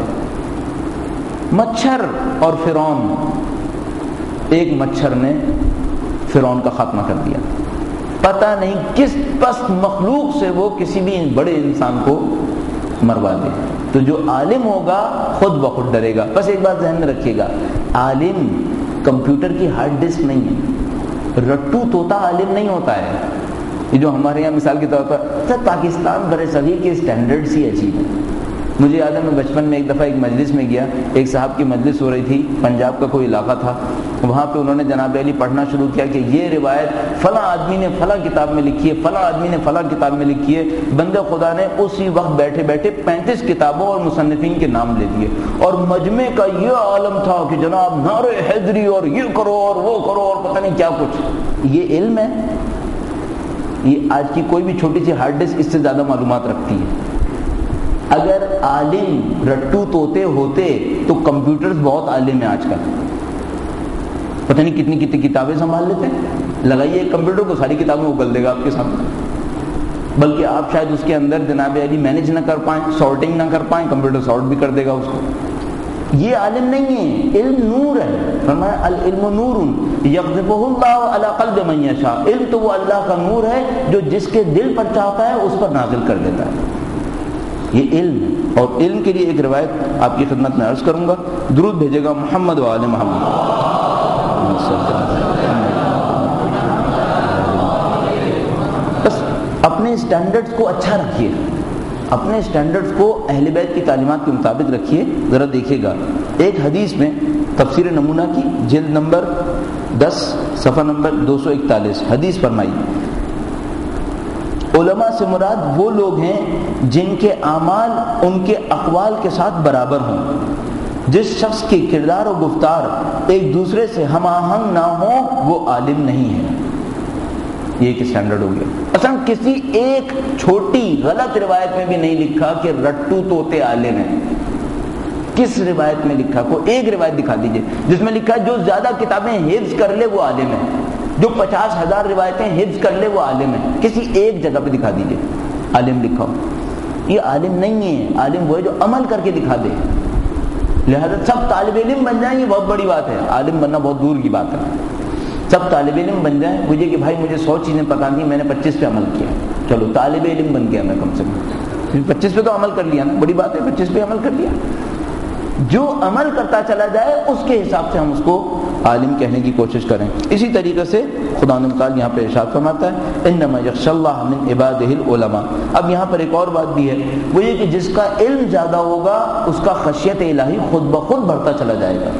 مچھر اور فرعون، ایک مچھر نے فرعون کا خاتمہ کر دیا، پتہ نہیں کس پست مخلوق سے وہ کسی بھی بڑے انسان کو مروا دے۔ تو جو عالم ہوگا خود بخود ڈرے گا۔ بس ایک بات ذہن میں رکھیے گا، عالم کمپیوٹر کی ہارڈ ڈسک نہیں ہے، رٹو طوطا عالم نہیں ہوتا ہے۔ یہ جو ہمارے یہاں مثال کے طور پر پاکستان برِ صغیر کے اسٹینڈرڈز ہی عجیب ہیں۔ مجھے یاد ہے میں بچپن میں ایک دفعہ ایک مجلس میں گیا، ایک صاحب کی مجلس ہو رہی تھی، پنجاب کا کوئی علاقہ تھا، وہاں پہ انہوں نے جناب علی پڑھنا شروع کیا کہ یہ روایت فلاں آدمی نے فلاں کتاب میں لکھی ہے، فلاں آدمی نے فلاں کتاب میں لکھی ہے۔ بندے خدا نے اسی وقت بیٹھے بیٹھے 35 کتابوں اور مصنفین کے نام لے دیے، اور مجمع کا یہ عالم تھا کہ جناب نعرہ حیدری اور یہ کرو اور وہ کرو اور پتہ نہیں کیا کچھ۔ یہ علم ہے؟ یہ آج کی کوئی بھی چھوٹی سی ہارڈ ڈسک اس سے زیادہ معلومات رکھتی ہے۔ اگر عالم رٹو طوطے ہوتے تو کمپیوٹرز بہت عالم ہیں آج کل، پتہ نہیں کتنی کتنی کتابیں سنبھال لیتے ہیں۔ لگائیے ایک کمپیوٹر کو، ساری کتابیں اگل دے گا آپ کے سامنے، بلکہ آپ شاید اس کے اندر جناب علی مینج نہ کر پائیں، سارٹنگ نہ کر پائیں، کمپیوٹر سارٹ بھی کر دے گا اس کو۔ یہ عالم نہیں ہے، علم نور ہے۔ فرمایا العلم نور یقذفہ اللہ علی قلب من یشاء، علم تو وہ اللہ کا نور ہے جو جس کے دل پر چاہتا ہے اس پر نازل کر دیتا ہے۔ یہ علم ہے، اور علم کے لیے ایک روایت آپ کی خدمت میں عرض کروں گا، درود بھیجے گا محمد و آل محمد۔ بس اپنے اسٹینڈرڈز کو اچھا رکھیے، اپنے اسٹینڈرڈز کو اہل بیت کی تعلیمات کے مطابق رکھیے۔ ذرا دیکھیے گا ایک حدیث میں تفسیر نمونہ کی جلد نمبر 10 صفحہ نمبر 241 حدیث فرمائی، علماء سے مراد وہ لوگ ہیں جن کے اعمال ان کے اقوال کے ساتھ برابر ہوں۔ جس شخص کے کردار و گفتار ایک دوسرے سے ہم آہنگ نہ ہوں وہ عالم نہیں ہے۔ یہ ایک اسٹینڈرڈ ہو گیا۔ اصلا کسی ایک چھوٹی غلط روایت میں بھی نہیں لکھا کہ رٹو طوطے عالم ہیں۔ کس روایت میں لکھا؟ کوئی ایک روایت دکھا دیجئے جس میں لکھا ہے جو زیادہ کتابیں حفظ کر لے وہ عالم ہے، جو 50,000 روایتیں حفظ کر لے وہ عالم ہے۔ کسی ایک جگہ پہ دکھا دیجئے عالم لکھا ہو۔ یہ عالم نہیں ہے، عالم وہ ہے جو عمل کر کے دکھا دے۔ لہذا سب طالب علم بن جائیں یہ بہت بڑی بات ہے، عالم بننا بہت دور کی بات ہے. سب طالب علم بن جائیں، مجھے کہ بھائی مجھے 100 چیزیں پتا تھیں، میں نے 25 پہ عمل کیا، چلو طالب علم بن گیا میں کم سے کم. 25 پہ تو عمل کر لیا نا، بڑی بات ہے 25 پہ عمل کر لیا. جو عمل کرتا چلا جائے اس کے حساب سے ہم اس کو عالم کہنے کی کوشش کریں. اسی طریقے سے خدا تعالیٰ یہاں پہ ارشاد فرماتا ہے انما یخشی اللہ من عبادہ العلماء. اب یہاں پر ایک اور بات بھی ہے، وہ یہ کہ جس کا علم زیادہ ہوگا اس کا خشیت الہی خود بخود بڑھتا چلا جائے گا.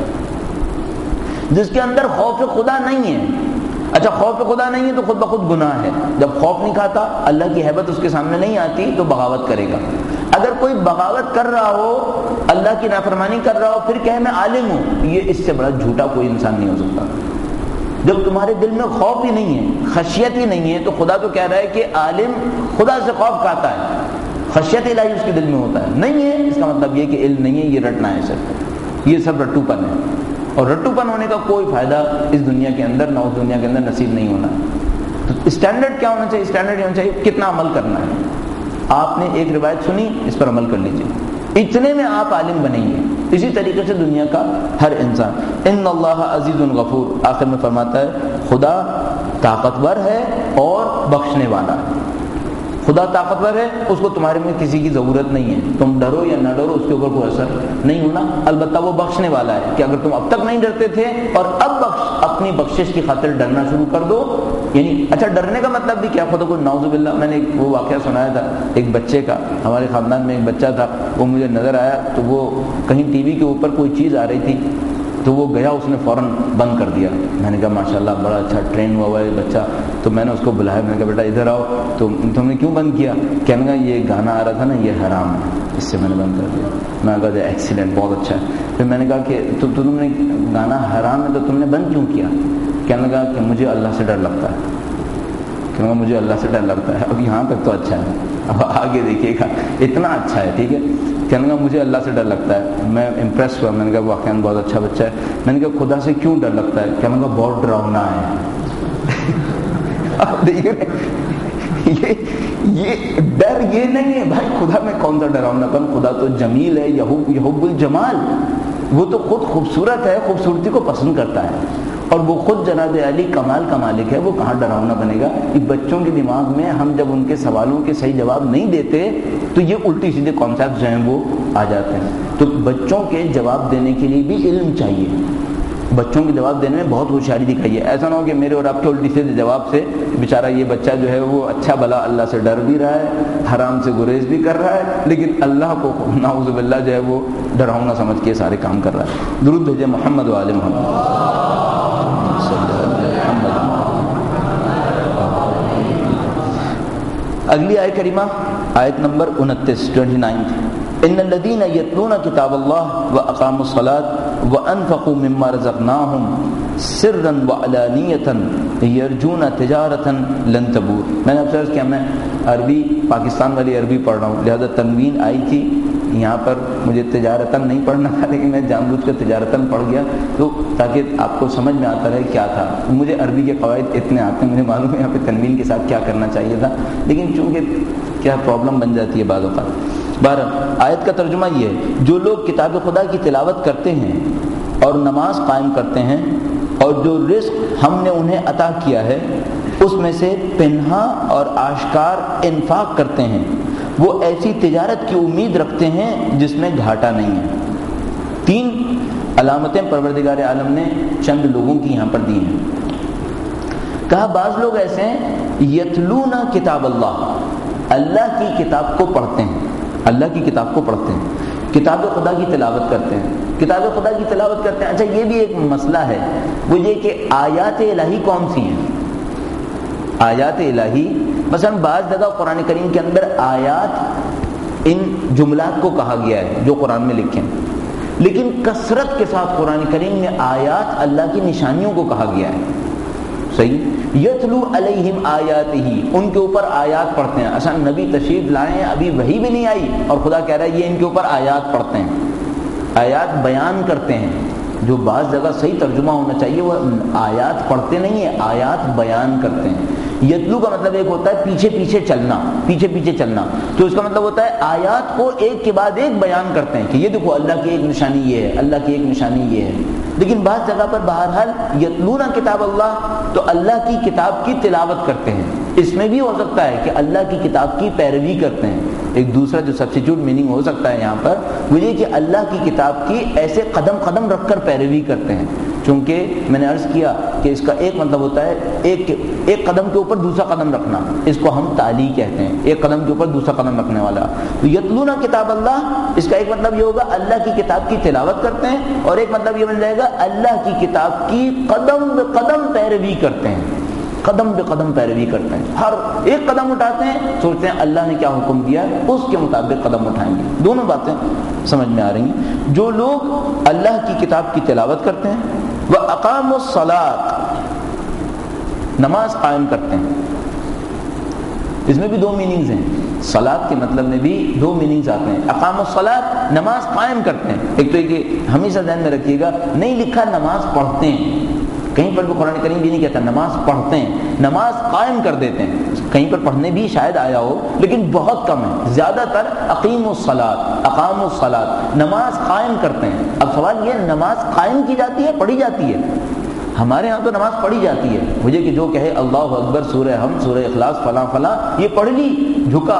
جس کے اندر خوف خدا نہیں ہے، اچھا خوف خدا نہیں ہے تو خود بخود گناہ ہے. جب خوف نہیں کھاتا، اللہ کی ہیبت اس کے سامنے نہیں آتی تو بغاوت کرے گا. اگر کوئی بغاوت کر رہا ہو، اللہ کی نافرمانی کر رہا ہو، پھر کہے میں عالم ہوں، یہ اس سے بڑا جھوٹا کوئی انسان نہیں ہو سکتا. جب تمہارے دل میں خوف ہی نہیں ہے، خشیت ہی نہیں ہے، تو خدا تو کہہ رہا ہے کہ عالم خدا سے خوف کھاتا ہے، خشیت الہی اس کے دل میں ہوتا ہے. نہیں ہے اس کا مطلب یہ کہ علم نہیں ہے، یہ رٹنا ہے صرف، یہ سب رٹو پن ہے. اور رٹو پن ہونے کا کوئی فائدہ اس دنیا کے اندر نہ اس دنیا کے اندر نصیب نہیں ہونا. تو اسٹینڈرڈ کیا ہونا چاہیے؟ اسٹینڈرڈ یہ ہونا چاہیے کتنا عمل کرنا ہے. آپ نے ایک روایت سنی، اس پر عمل کر لیجیے، اتنے میں آپ عالم بنیں گے. اسی طریقے سے دنیا کا ہر انسان. ان اللہ عزیز غفور، آخر میں فرماتا ہے خدا طاقتور ہے اور بخشنے والا ہے. خدا طاقتور ہے، اس کو تمہارے میں کسی کی ضرورت نہیں ہے. تم ڈرو یا نہ ڈرو اس کے اوپر کوئی اثر نہیں ہونا. البتہ وہ بخشنے والا ہے کہ اگر تم اب تک نہیں ڈرتے تھے اور اب اپنی بخشش کی خاطر ڈرنا شروع کر دو. یعنی اچھا ڈرنے کا مطلب بھی کیا؟ خدا کو نعوذ باللہ. میں نے وہ واقعہ سنایا تھا ایک بچے کا، ہمارے خاندان میں ایک بچہ تھا، وہ مجھے نظر آیا تو وہ کہیں ٹی وی کے اوپر کوئی چیز آ رہی تھی تو وہ گیا، اس نے فوراً بند کر دیا. میں نے کہا ماشاءاللہ بڑا اچھا ٹرین ہوا ہے بچہ. تو میں نے اس کو بلایا، میں نے کہا بیٹا ادھر آؤ. تو تم نے کیوں بند کیا؟ کہنے لگا یہ گانا آ رہا تھا نا، یہ حرام ہے، اس سے میں نے بند کر دیا. میں نے کہا ایکسیلنٹ، بہت اچھا ہے. پھر میں نے کہا کہ تم نے گانا حرام ہے تو تم نے بند کیوں کیا؟ کہنے لگا کہ مجھے اللہ سے ڈر لگتا ہے. کہنے لگا مجھے اللہ سے ڈر لگتا ہے. اب یہاں تک تو اچھا ہے، اب آگے دیکھیے گا اتنا اچھا ہے، ٹھیک ہے. کہنے لگا مجھے اللہ سے ڈر لگتا ہے. میں امپریس ہوا، میں نے کہا واقعا بہت اچھا بچہ ہے. میں نے کہا خدا سے کیوں ڈر لگتا ہے؟ کہنے لگا بہت ڈراؤنا ہے. آپ دیکھیے یہ ڈر یہ نہیں ہے بھائی، خدا میں کون سا ڈراؤنا پن؟ خدا تو جمیل ہے، یحب الجمال. وہ تو خود خوبصورت ہے، خوبصورتی کو پسند کرتا ہے، اور وہ خود جناب علی کمال کا مالک ہے. وہ کہاں ڈراؤنا بنے گا؟ بچوں کے دماغ میں ہم جب ان کے سوالوں کے صحیح جواب نہیں دیتے تو یہ الٹی سیدھے کانسیپٹ جو ہیں وہ آ جاتے ہیں. تو بچوں کے جواب دینے کے لیے بھی علم چاہیے. بچوں کے جواب دینے میں بہت ہوشیاری دکھائیے. ایسا نہ ہو کہ میرے اور آپ کے الٹی سیدھے جواب سے بیچارہ یہ بچہ جو ہے وہ اچھا بھلا اللہ سے ڈر بھی رہا ہے، حرام سے گریز بھی کر رہا ہے، لیکن اللہ کو نعوذ باللہ جو ہے وہ ڈراؤنا سمجھ کے سارے کام کر رہا ہے. درود بھیجے محمد و آل محمد. اگلی آیت کریمہ آیت نمبر 29 ان الذين يتلون كتاب الله واقاموا الصلاه وانفقوا مما رزقناهم سرا وعلانية يرجون تجارة لن تبور. میں نے افسوس کیا میں عربی پاکستان والی عربی پڑھ رہا ہوں، لہذا تنوین آئی تھی یہاں پر، مجھے تجارتاً نہیں پڑھنا تھا لیکن میں جان بوجھ کر تجارتاً پڑھ گیا تو تاکہ آپ کو سمجھ میں آتا رہے کیا تھا. مجھے عربی کے قواعد اتنے آتے ہیں، مجھے معلوم ہے یہاں پہ تنوین کے ساتھ کیا کرنا چاہیے تھا، لیکن چونکہ کیا پرابلم بن جاتی ہے بعض اوقات. بہرحال آیت کا ترجمہ یہ ہے، جو لوگ کتاب خدا کی تلاوت کرتے ہیں اور نماز قائم کرتے ہیں اور جو رزق ہم نے انہیں عطا کیا ہے اس میں سے پنہا اور آشکار انفاق کرتے ہیں، وہ ایسی تجارت کی امید رکھتے ہیں جس میں گھاٹا نہیں ہے. 3 علامتیں پروردگار عالم نے چند لوگوں کی یہاں پر دی ہیں. کہا بعض لوگ ایسے ہیں یتلون کتاب اللہ کی کتاب کو پڑھتے ہیں، اللہ کی کتاب کو پڑھتے ہیں، کتاب خدا کی تلاوت کرتے ہیں، کتاب خدا کی تلاوت کرتے ہیں. اچھا یہ بھی ایک مسئلہ ہے، وہ یہ کہ آیات الہی کون سی ہیں؟ آیات الہی مثلا بعض جگہ قرآن کریم کے اندر آیات ان جملات کو کہا گیا ہے جو قرآن میں لکھے ہیں، لیکن کثرت کے ساتھ قرآن کریم میں آیات اللہ کی نشانیوں کو کہا گیا ہے. صحیح. یتلو علیہم آیاتہ، ان کے اوپر آیات پڑھتے ہیں. اصلا نبی تشریف لائے ہیں، ابھی وحی بھی نہیں آئی اور خدا کہہ رہا ہے یہ ان کے اوپر آیات پڑھتے ہیں، آیات بیان کرتے ہیں. جو بعض جگہ صحیح ترجمہ ہونا چاہیے وہ آیات پڑھتے نہیں ہیں، آیات بیان کرتے ہیں. یتلو کا مطلب ایک ہوتا ہے پیچھے پیچھے چلنا، پیچھے پیچھے چلنا، تو اس کا مطلب ہوتا ہے آیات کو ایک کے بعد ایک بیان کرتے ہیں کہ یہ دیکھو اللہ کی ایک نشانی یہ ہے، اللہ کی ایک نشانی یہ ہے۔ لیکن بعض جگہ پر بہرحال یتلون کتاب اللہ تو اللہ کی کتاب کی تلاوت کرتے ہیں، اس میں بھی ہو سکتا ہے کہ اللہ کی کتاب کی پیروی کرتے ہیں۔ ایک دوسرا جو سبسٹیٹیوٹ میننگ ہو سکتا ہے یہاں پر وہ یہ کہ اللہ کی کتاب کی ایسے قدم قدم رکھ کر پیروی کرتے ہیں، چونکہ میں نے عرض کیا کہ اس کا ایک مطلب ہوتا ہے ایک قدم کے اوپر دوسرا قدم رکھنا، اس کو ہم تالی کہتے ہیں، ایک قدم کے اوپر دوسرا قدم رکھنے والا۔ تو یتلون کتاب اللہ، اس کا ایک مطلب یہ ہوگا اللہ کی کتاب کی تلاوت کرتے ہیں، اور ایک مطلب یہ بن جائے گا اللہ کی کتاب کی قدم بے قدم پیروی کرتے ہیں، قدم بے قدم پیروی کرتے ہیں، ہر ایک قدم اٹھاتے ہیں سوچتے ہیں اللہ نے کیا حکم دیا اس کے مطابق قدم اٹھائیں گے۔ دونوں باتیں سمجھ میں آ رہی ہیں۔ جو لوگ اللہ کی کتاب کی تلاوت کرتے ہیں وَأَقَامُوا الصَّلَاةَ، نماز قائم کرتے ہیں، اس میں بھی دو میننگز ہیں، صلاۃ کے مطلب میں بھی دو میننگز آتے ہیں۔ اقام الصلاۃ، نماز قائم کرتے ہیں، ایک تو یہ کہ ہمیشہ ذہن میں رکھیے گا نہیں لکھا نماز پڑھتے ہیں، کہیں پر بھی قرآن کریم بھی نہیں کہتا نماز پڑھتے ہیں، نماز قائم کر دیتے ہیں، کہیں پر پڑھنے بھی شاید آیا ہو لیکن بہت کم ہے، زیادہ تر اقیم الصلاۃ، اقام الصلاۃ، نماز قائم کرتے ہیں۔ اب سوال یہ نماز قائم کی جاتی ہے پڑھی جاتی ہے؟ ہمارے ہاں تو نماز پڑھی جاتی ہے، مجھے کہ جو کہے اللہ اکبر، سورہ حمد، سورہ اخلاص، فلاں فلاں، یہ پڑھ لی، جھکا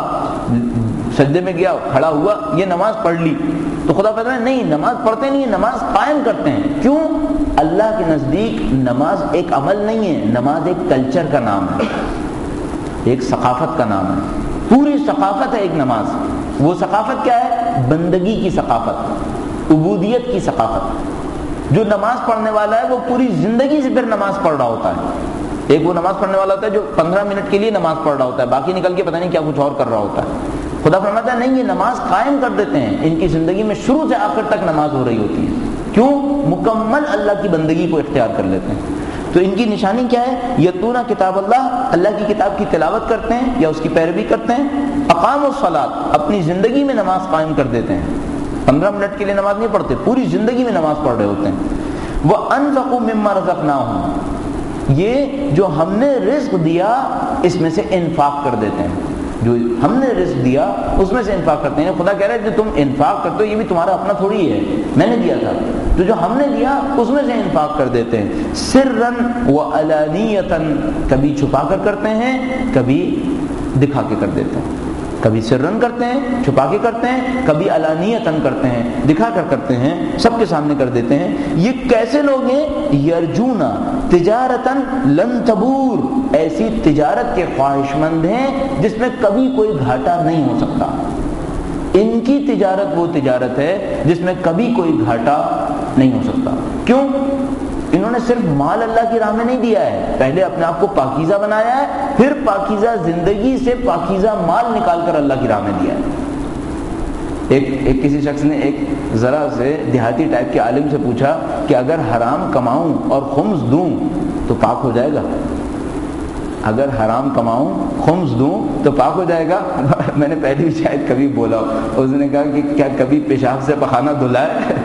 سجدے میں گیا، کھڑا ہوا، یہ نماز پڑھ لی، تو خدا پتہ ہے نہیں نماز پڑھتے نہیں، نماز قائم کرتے ہیں۔ کیوں؟ اللہ کے نزدیک نماز ایک عمل نہیں ہے، نماز ایک کلچر کا نام ہے، ایک ثقافت کا نام ہے، پوری ثقافت ہے ایک نماز۔ وہ ثقافت کیا ہے؟ بندگی کی ثقافت، عبودیت کی ثقافت۔ جو نماز پڑھنے والا ہے وہ پوری زندگی سے پھر نماز پڑھ رہا ہوتا ہے۔ ایک وہ نماز پڑھنے والا ہوتا ہے جو 15 منٹ کے لیے نماز پڑھ رہا ہوتا ہے، باقی نکل کے پتہ نہیں کیا کچھ اور کر رہا ہوتا ہے۔ خدا فرماتا ہے نہیں، یہ نماز قائم کر دیتے ہیں، ان کی زندگی میں شروع سے آخر تک نماز ہو رہی ہوتی ہے۔ کیوں؟ مکمل اللہ کی بندگی کو اختیار کر لیتے ہیں۔ تو ان کی نشانی کیا ہے؟ یتلون کتاب اللہ، اللہ کی کتاب کی تلاوت کرتے ہیں یا اس کی پیروی کرتے ہیں، اقام الصلاۃ، اپنی زندگی میں نماز قائم کر دیتے ہیں، 15 منٹ کے لیے نماز نہیں پڑھتے، پوری زندگی میں نماز پڑھ رہے ہوتے ہیں۔ وَأَنفَقُوا مِمَّا رَزَقْنَاهُمْ، یہ جو ہم نے رزق دیا اس میں سے انفاق کر دیتے ہیں، جو ہم نے رزق دیا اس میں سے انفاق کرتے ہیں۔ خدا کہہ رہا ہے کہ تم انفاق کرتے ہو یہ بھی تمہارا اپنا تھوڑی ہے، میں نے دیا تھا، تو جو ہم نے دیا اس میں سے انفاق کر دیتے ہیں۔ سرًا وعلانیةً، کبھی چھپا کر کرتے ہیں، کبھی دکھا کے کر دیتے ہیں، کبھی سرًا کرتے ہیں چھپا کے کرتے ہیں، کبھی علانیةً کرتے ہیں دکھا کر کرتے ہیں، سب کے سامنے کر دیتے ہیں۔ یہ کیسے لوگ ہیں؟ یرجون تجارتاً لن تبور، ایسی تجارت کے خواہش مند ہیں جس میں کبھی کوئی گھاٹا نہیں ہو سکتا۔ ان کی تجارت وہ تجارت ہے جس میں کبھی کوئی گھاٹا نہیں ہو سکتا۔ کیوں؟ انہوں نے صرف مال اللہ کی راہ میں نہیں دیا ہے، پہلے اپنے آپ کو پاکیزہ بنایا ہے، پھر پاکیزہ زندگی سے پاکیزہ مال نکال کر اللہ کی راہ میں دیا ہے۔ ایک کسی شخص نے ایک ذرا سے دیہاتی ٹائپ کے عالم سے پوچھا کہ اگر حرام کماؤں اور خمس دوں تو پاک ہو جائے گا؟ اگر حرام کماؤں خمس دوں تو پاک ہو جائے گا؟ میں نے پہلی بھی شاید کبھی بولا، اس نے کہا کہ کیا کبھی پیشاب سے پخانہ دھلا ہے؟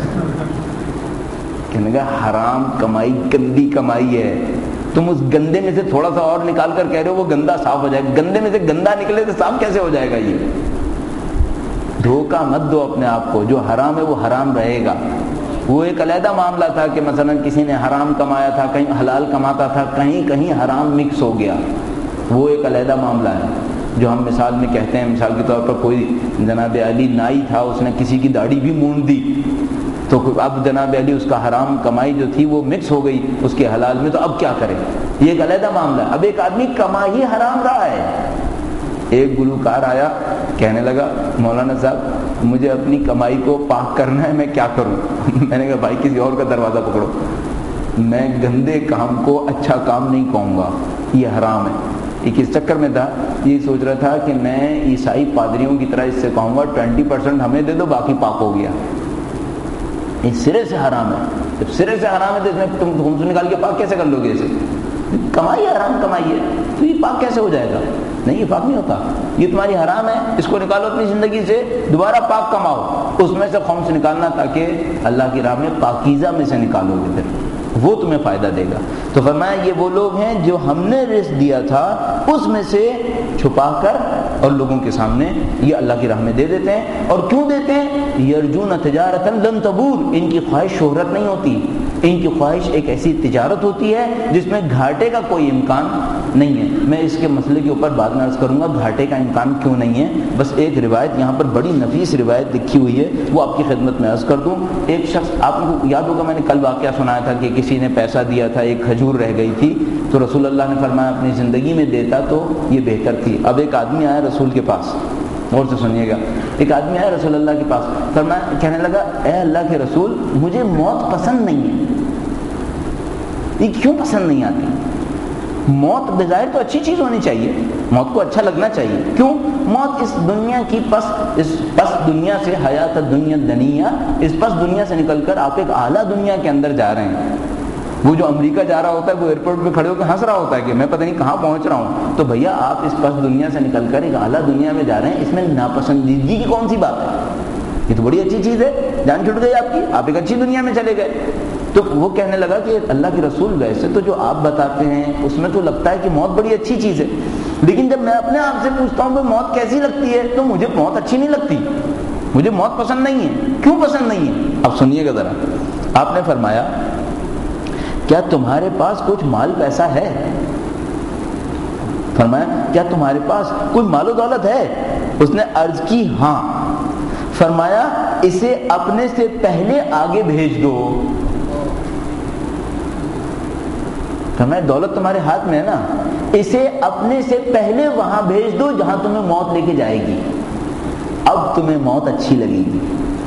کہنے کا حرام کمائی گندی کمائی ہے، تم اس گندے میں سے تھوڑا سا اور نکال کر کہہ رہے ہو وہ گندا صاف ہو جائے گا، گندے میں سے گندا نکلے تو صاف کیسے ہو جائے گا؟ یہ دھوکہ مت دو اپنے آپ کو، جو حرام ہے وہ حرام رہے گا۔ وہ ایک علیحدہ معاملہ تھا کہ مثلا کسی نے حرام کمایا تھا، کہیں حلال کماتا تھا، کہیں کہیں حرام مکس ہو گیا، وہ ایک علیحدہ معاملہ ہے جو ہم مثال میں کہتے ہیں۔ مثال کے طور پر کوئی جناب علی نائی تھا، اس نے کسی کی داڑھی بھی مونڈ دی، تو اب جناب علی اس کا حرام کمائی جو تھی وہ مکس ہو گئی اس کے حلال میں، تو اب کیا کرے؟ یہ ایک علیحدہ معاملہ ہے۔ اب ایک آدمی کما ہی حرام رہا ہے۔ ایک گلوکار آیا کہنے لگا مولانا صاحب مجھے اپنی کمائی کو پاک کرنا ہے، میں کیا کروں؟ میں نے کہا بھائی کسی اور کا دروازہ پکڑو، میں گندے کام کو اچھا کام نہیں کہوں گا، یہ حرام ہے۔ ایک اس چکر میں تھا، یہ سوچ رہا تھا کہ میں عیسائی پادریوں کی طرح اس سے کہوں گا 20% ہمیں دے دو باقی پاک ہو گیا۔ یہ سرے سے حرام ہے، جب سرے سے حرام ہے تو اس میں تم خمس نکال کے پاک کیسے کر لو گے؟ اسے کمائی حرام کمائی ہے تو یہ پاک کیسے ہو جائے گا؟ نہیں، یہ پاک نہیں ہوتا، یہ تمہاری حرام ہے، اس کو نکالو اپنی زندگی سے، دوبارہ پاک کماؤ، اس میں سے خمس نکالنا تاکہ اللہ کی راہ میں پاکیزہ میں سے نکالو گے۔ پھر وہ تمہیں فائدہ دے گا. تو فرمایا یہ وہ لوگ ہیں جو ہم نے رزق دیا تھا اس میں سے چھپا کر اور لوگوں کے سامنے یہ اللہ کی راہ میں دے دیتے ہیں. اور کیوں دیتے ہیں؟ یرجون تجارتا لن تبور. ان کی خواہش شہرت نہیں ہوتی، ان کی خواہش ایک ایسی تجارت ہوتی ہے جس میں گھاٹے کا کوئی امکان نہیں ہے. میں اس کے مسئلے کے اوپر بعد میں عرض کروں گا گھاٹے کا امکان کیوں نہیں ہے. بس ایک روایت یہاں پر بڑی نفیس روایت لکھی ہوئی ہے، وہ آپ کی خدمت میں عرض کر دوں. ایک شخص، آپ کو یاد ہوگا میں نے کل واقعہ سنایا تھا کہ کسی نے پیسہ دیا تھا، ایک کھجور رہ گئی تھی، تو رسول اللہ نے فرمایا اپنی زندگی میں دیتا تو یہ بہتر تھی. اب ایک آدمی آیا رسول کے پاس، غور سے سنیے گا، ایک آدمی آیا رسول اللہ کے پاس، فرمایا، کہنے لگا اے اللہ کے رسول مجھے موت پسند نہیں ہے. یہ کیوں پسند نہیں آتی؟ موت بظاہر تو اچھی چیز ہونی چاہیے، موت کو اچھا لگنا چاہیے. کیوں؟ موت اس دنیا کی اس پس دنیا سے، حیات دنیا دنیا، اس پس دنیا سے نکل کر آپ ایک اعلیٰ دنیا کے اندر جا رہے ہیں. وہ جو امریکہ جا رہا ہوتا ہے وہ ایئرپورٹ پہ کھڑے ہو کے ہنس رہا ہوتا ہے کہ میں پتہ نہیں کہاں پہنچ رہا ہوں. تو بھیا آپ اس پس دنیا سے نکل کر ایک اعلیٰ دنیا میں جا رہے ہیں، اس میں ناپسندیدگی کی کون سی بات ہے؟ یہ تو بڑی اچھی چیز ہے، جان چھوٹ گئی آپ کی، آپ ایک اچھی دنیا میں چلے گئے. تو وہ کہنے لگا کہ اللہ کے رسول ویسے تو جو آپ بتاتے ہیں اس میں تو لگتا ہے کہ موت بڑی اچھی چیز ہے، لیکن جب میں اپنے آپ سے پوچھتا ہوں کہ موت کیسی لگتی ہے تو مجھے موت اچھی نہیں لگتی، مجھے موت پسند نہیں ہے. کیوں پسند نہیں ہے؟ اب سنیے گا ذرا. آپ نے فرمایا کیا تمہارے پاس کچھ مال پیسہ ہے؟ فرمایا کیا تمہارے پاس کوئی مال و دولت ہے؟ اس نے عرض کی ہاں. فرمایا اسے اپنے سے پہلے آگے بھیج دو. فرمایا دولت تمہارے ہاتھ میں ہے نا، اسے اپنے سے پہلے وہاں بھیج دو جہاں تمہیں موت لے کے جائے گی، اب تمہیں موت اچھی لگے گی.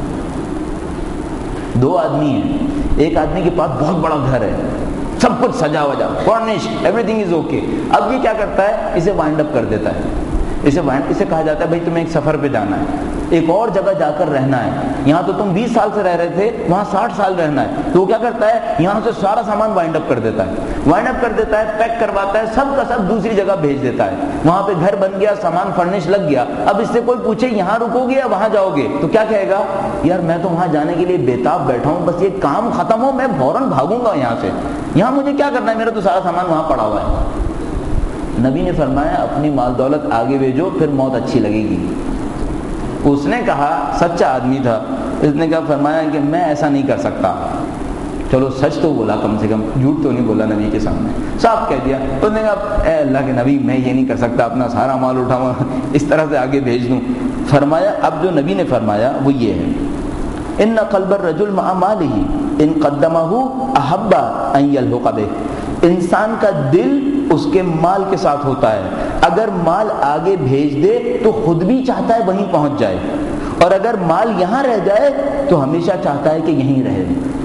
دو آدمی ہیں، ایک آدمی کے پاس بہت بڑا گھر ہے، سب کچھ سجا وجا، furnish, everything is okay. اب یہ کیا کرتا ہے؟ اسے وائنڈ اپ کر دیتا ہے. اسے کہا جاتا ہے بھائی تمہیں ایک سفر پہ جانا ہے، ایک اور جگہ جا کر رہنا ہے، یہاں تو تم 20 سال سے رہ رہے تھے، وہاں 60 سال رہنا ہے. تو وہ کیا کرتا ہے؟ یہاں سے سارا سامان وائنڈ اپ کر دیتا ہے، پیک کرواتا ہے، سب کا سب دوسری جگہ بھیج دیتا ہے. وہاں پہ گھر بن گیا، سامان فرنش لگ گیا. اب اس سے کوئی پوچھے یہاں رکو گے یا وہاں جاؤ گے تو کیا کہے گا؟ یار میں تو وہاں جانے کے لیے بےتاب بیٹھا ہوں، بس یہ کام ختم ہو میں فوراً بھاگوں گا یہاں سے، یہاں مجھے کیا کرنا ہے، میرا تو سارا سامان وہاں پڑا ہوا ہے. نبی نے فرمایا اپنی مال دولت آگے بھیجو پھر موت اچھی لگے گی. اس نے کہا، سچا آدمی تھا، اس نے کہا، فرمایا کہ میں ایسا نہیں کر سکتا. چلو سچ تو بولا، کم سے کم جھوٹ تو نہیں بولا نبی کے سامنے، صاف کہہ دیا. اس نے کہا اے اللہ کے نبی میں یہ نہیں کر سکتا، اپنا سارا مال اٹھاؤں اس طرح سے آگے بھیج دوں. فرمایا اب جو نبی نے فرمایا وہ یہ ہے، ان قلب الرجل مع ماله ان قدمه احب ان يلحق به. انسان کا دل اس کے مال کے ساتھ ہوتا ہے، اگر مال آگے بھیج دے تو خود بھی چاہتا ہے وہیں پہنچ جائے، اور اگر مال یہاں رہ جائے تو ہمیشہ چاہتا ہے کہ یہیں رہے.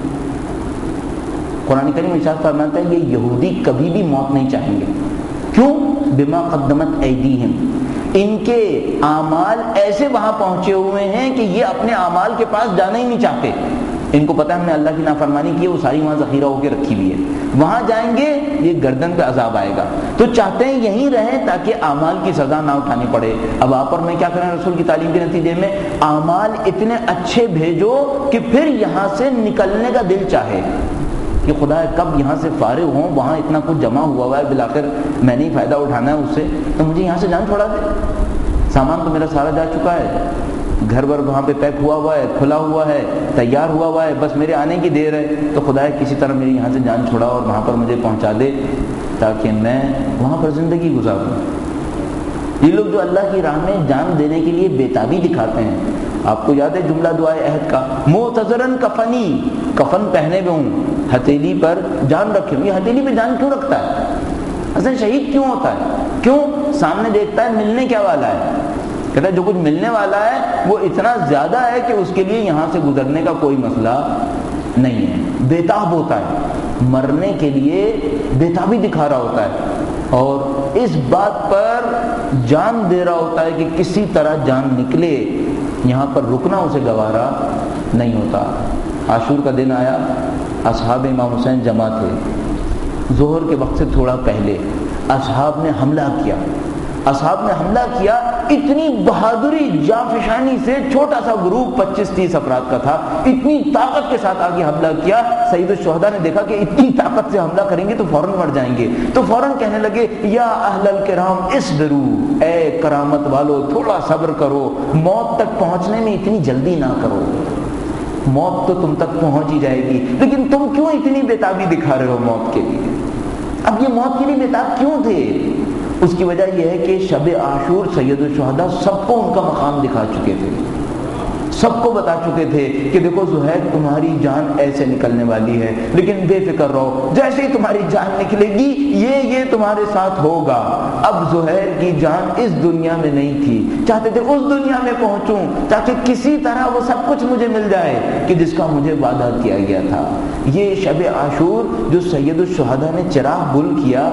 قرآن کریم ارشاد فرماتا ہے یہ یہودی کبھی بھی موت نہیں چاہیں گے. کیوں؟ بما قدمت ایدیہم، ان کے اعمال ایسے وہاں پہنچے ہوئے ہیں کہ یہ اپنے اعمال کے پاس جانا ہی نہیں چاہتے. ان کو پتہ ہے ہم نے اللہ کی نافرمانی کی ہے، وہ ساری وہاں ذخیرہ ہو کے رکھی ہوئی ہے، وہاں جائیں گے یہ گردن پہ عذاب آئے گا، تو چاہتے ہیں یہیں رہیں تاکہ اعمال کی سزا نہ اٹھانی پڑے. اب آپ اور میں کیا کریں؟ رسول کی تعلیم کے نتیجے میں اعمال اتنے اچھے بھیجو کہ پھر یہاں سے نکلنے کا دل چاہے کہ خدا کب یہاں سے فارغ ہوں، وہاں اتنا کچھ جمع ہوا ہے، بالآخر میں نے ہی فائدہ اٹھانا ہے اس سے، تو مجھے یہاں سے جان چھوڑا دے. سامان تو میرا سارا جا چکا ہے، گھر ور وہاں پہ پیک ہوا ہوا ہے، کھلا ہوا ہے، تیار ہوا ہے، بس میرے آنے کی دیر ہے. تو خدا کسی طرح میری یہاں سے جان چھوڑا اور وہاں پر مجھے پہنچا دے تاکہ میں وہاں پر زندگی گزاروں. یہ لوگ جو اللہ کی راہ میں جان دینے کے لیے بےتابی دکھاتے ہیں، آپ کو یاد ہے جملہ دعائے عہد کا، معتذرن کفنی، کفن پہنے ہوئے ہوں، ہتھیلی پر جان رکھے ہوں. یہ ہتھیلی پہ جان کیوں رکھتا ہے؟ اصل شہید کیوں ہوتا ہے؟ کیوں؟ سامنے دیکھتا ہے ملنے کیا والا ہے، کہتا ہے جو کچھ ملنے والا ہے وہ اتنا زیادہ ہے کہ اس کے لیے یہاں سے گزرنے کا کوئی مسئلہ نہیں ہے. بےتاب ہوتا ہے، مرنے کے لیے بےتابی دکھا رہا ہوتا ہے، اور اس بات پر جان دے رہا ہوتا ہے کہ کسی طرح جان نکلے، یہاں پر رکنا اسے گوارا نہیں ہوتا. عاشور کا دن آیا، اصحاب امام حسین جمع تھے، ظہر کے وقت سے تھوڑا پہلے اصحاب نے حملہ کیا، اصحاب نے حملہ کیا، اتنی بہادری جانفشانی سے، چھوٹا سا گروپ 25-30 افراد کا تھا، اتنی طاقت کے ساتھ آگے حملہ کیا۔ سید الشہداء نے دیکھا کہ اتنی طاقت سے حملہ کریں گے تو فوراً مر جائیں گے، تو فوراً کہنے لگے یا اہل الکرام اصبروا، اے کرامت والو تھوڑا صبر کرو، موت تک پہنچنے میں اتنی جلدی نہ کرو، موت تو تم تک پہنچ ہی جائے گی، لیکن تم کیوں اتنی بےتابی دکھا رہے ہو موت کے لیے؟ اب یہ موت کے لیے بےتاب کیوں تھے؟ اس کی وجہ یہ ہے کہ شب عاشور سید الشہداء سب کو ان کا مقام دکھا چکے تھے، سب کو بتا چکے تھے کہ دیکھو زہیر تمہاری جان ایسے نکلنے والی ہے، لیکن بے فکر رہو، جیسے ہی تمہاری جان نکلے گی یہ تمہارے ساتھ ہوگا۔ اب زہیر کی جان اس دنیا میں نہیں تھی، چاہتے تھے اس دنیا میں پہنچوں تاکہ کسی طرح وہ سب کچھ مجھے مل جائے کہ جس کا مجھے وعدہ کیا گیا تھا۔ یہ شب عاشور جو سید الشہداء نے چراغ گل کیا،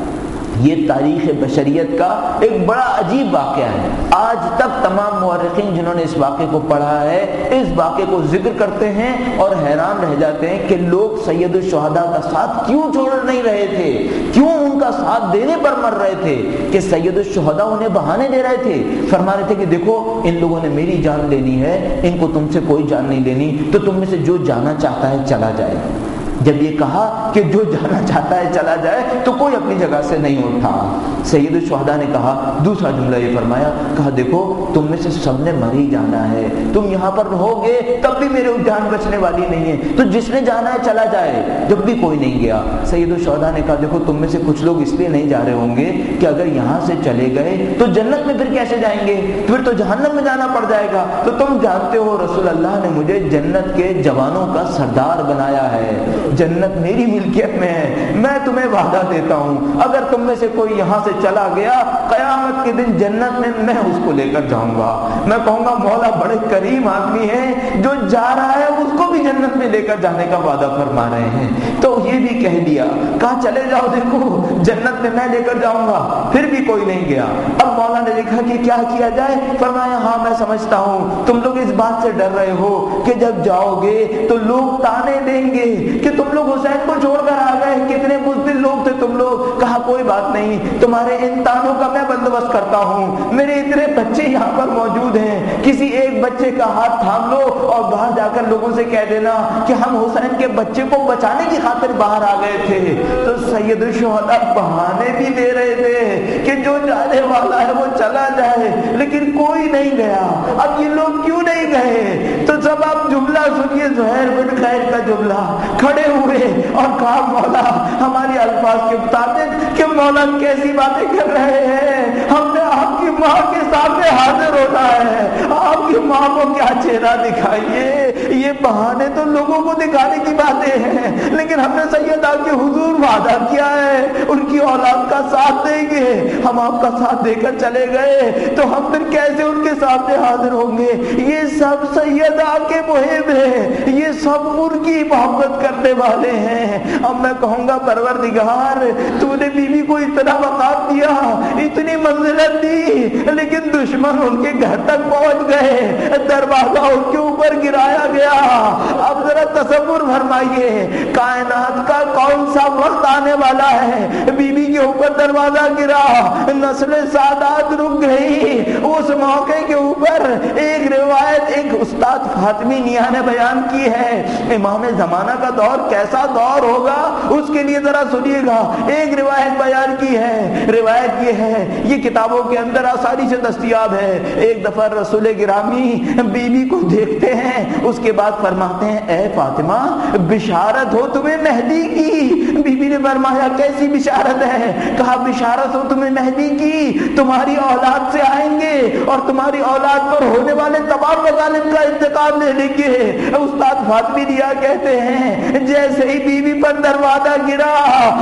یہ تاریخ بشریت کا ایک بڑا عجیب واقعہ ہے۔ آج تک تمام مورخین جنہوں نے اس واقعے کو پڑھا ہے اس واقعے کو ذکر کرتے ہیں اور حیران رہ جاتے ہیں کہ لوگ سید الشہداء کا ساتھ کیوں چھوڑ نہیں رہے تھے، کیوں ان کا ساتھ دینے پر مر رہے تھے، کہ سید الشہداء انہیں بہانے دے رہے تھے، فرما رہے تھے کہ دیکھو ان لوگوں نے میری جان لینی ہے، ان کو تم سے کوئی جان نہیں لینی، تو تم میں سے جو جانا چاہتا ہے چلا جائے۔ جب یہ کہا کہ جو جانا چاہتا ہے چلا جائے تو کوئی اپنی جگہ سے نہیں اٹھا۔ سید الشہداء نے کہا، دوسرا جملہ یہ فرمایا، کہا دیکھو تم میں سے سب نے مر ہی جانا ہے، تم یہاں پر رہوگے تب بھی میرے جان بچنے والی نہیں ہے، تو جس نے جانا ہے چلا جائے۔ جب بھی کوئی نہیں گیا، سید الشہداء نے کہا دیکھو تم میں سے کچھ لوگ اس لیے نہیں جا رہے ہوں گے کہ اگر یہاں سے چلے گئے تو جنت میں پھر کیسے جائیں گے، پھر تو جہنم میں جانا پڑ جائے گا، تو تم جانتے ہو رسول اللہ نے مجھے جنت کے جوانوں کا سردار بنایا ہے، جنت میری ملکیت میں ہے، میں تمہیں وعدہ دیتا ہوں اگر تم میں سے کوئی یہاں سے چلا گیا قیامت کے دن جنت میں اس کو لے کر جاؤں گا، میں کہوں گا مولا بڑے کریم آدمی ہے، جو جا رہا ہے اس کو بھی جنت میں لے کر جانے کا وعدہ فرما رہے ہیں۔ تو یہ بھی کہہ دیا، کہا چلے جاؤ دیکھو جنت میں لے کر جاؤں گا، پھر بھی کوئی نہیں گیا۔ اب مولا نے دیکھا کہ کیا کیا جائے، فرمایا ہاں میں سمجھتا ہوں تم لوگ اس بات سے ڈر رہے ہو کہ جب جاؤ گے تو لوگ تانے دیں گے کہ تم لوگ حسین کو چھوڑ کر آ گئے، کتنے بزدل لوگ تھے تم لوگ۔ کہا کوئی بات نہیں، تمہارے ان تانوں کا میں بندوبست کرتا ہوں، میرے اتنے بچے یہاں پر موجود ہیں، کسی ایک بچے کا ہاتھ تھام لو اور باہر جا کر لوگوں سے کہہ دینا کہ ہم حسین کے بچے کو بچانے کی خاطر باہر آ گئے تھے۔ تو سید الشہداء بہانے بھی دے رہے تھے کہ جو جانے والا ہے وہ چلا جائے، لیکن کوئی نہیں گیا۔ اب یہ لوگ کیوں نہیں گئے؟ تو جب آپ جملہ سنیے زہیر بن خیر کا جملہ، کھڑے ہوئے اور کہا مولا ہماری الفاظ کے مطابق کہ مولا کیسی باتیں کر رہے ہیں، ہم نے آپ کی ماں کے سامنے حاضر ہونا ہے، آپ کی ماں کو کیا چہرہ دکھائیے، یہ بہانے تو لوگوں کو دکھانے کی باتیں ہیں، لیکن ہم نے سیدہ کے حضور وعدہ کیا ہے ان کی اولاد کا ساتھ دیں گے، ہم آپ کا ساتھ دے کر چلے گئے تو ہم پھر کیسے ان کے سامنے حاضر ہوں گے؟ یہ سب سیدہ کے محب ہیں، یہ سب ان کی محبت کرنے والے ہیں۔ اب میں کہوں گا پروردگار تو نے بیوی کو اتنا مقام دیا، اتنی منزلت دی، لیکن دشمن ان کے گھر تک پہنچ گئے، دروازہ ان کے اوپر گرایا گیا۔ اب ذرا تصور فرمائیے کائنات کا کون سا وقت آنے والا ہے، بیوی کے اوپر دروازہ گرا، نسل سادات رک گئی۔ اس موقع کے اوپر ایک روایت ایک استاد فاطمی نیہ نے بیان کی ہے، امام زمانہ کا دور کیسا دور ہوگا اس کے لیے ذرا سنیے گا۔ ایک روایت بیان کی ہے، روایت یہ ہے، یہ کتابوں کے اندر آسانی سے دستیاب ہے۔ ایک دفعہ رسول گرامی بیوی کو دیکھتے ہیں، اس کے بعد فرماتے ہیں اے فاطمہ بشارت ہو تمہیں مہدی کی۔ بیوی نے فرمایا کیسی بشارت ہے؟ کہا بشارت ہو تمہیں مہدی کی، تمہاری اولاد سے آئیں گے اور تمہاری اولاد پر ہونے والے تمام مظالم کا انتقام لے لیں گے۔ استاد فاطمی دیا کہتے ہیں جیسے ہی بیوی پر دروازہ گرا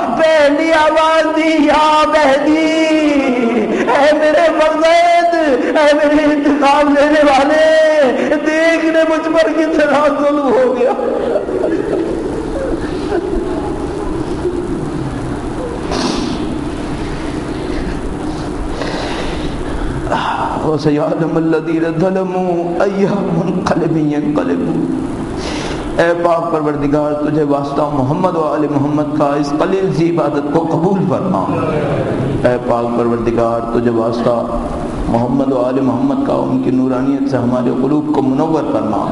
پہلی آواز دی یا مہدی، اے میرے فرزند، اے میرے انتقام لینے والے، دیکھنے مجھ پر کتنا ظلم ہو گیا۔ وَسَيَعْلَمُ الَّذِينَ ظَلَمُوا أَيَّ مُنقَلِبٍ يَنقَلِبُونَ۔ اے پاک پروردگار تجھے واسطہ محمد و آل محمد کا اس قلیل سی عبادت کو قبول فرما۔ اے پاک پروردگار تجھے واسطہ محمد و آل محمد کا ان کی نورانیت سے ہمارے قلوب کو منور فرما۔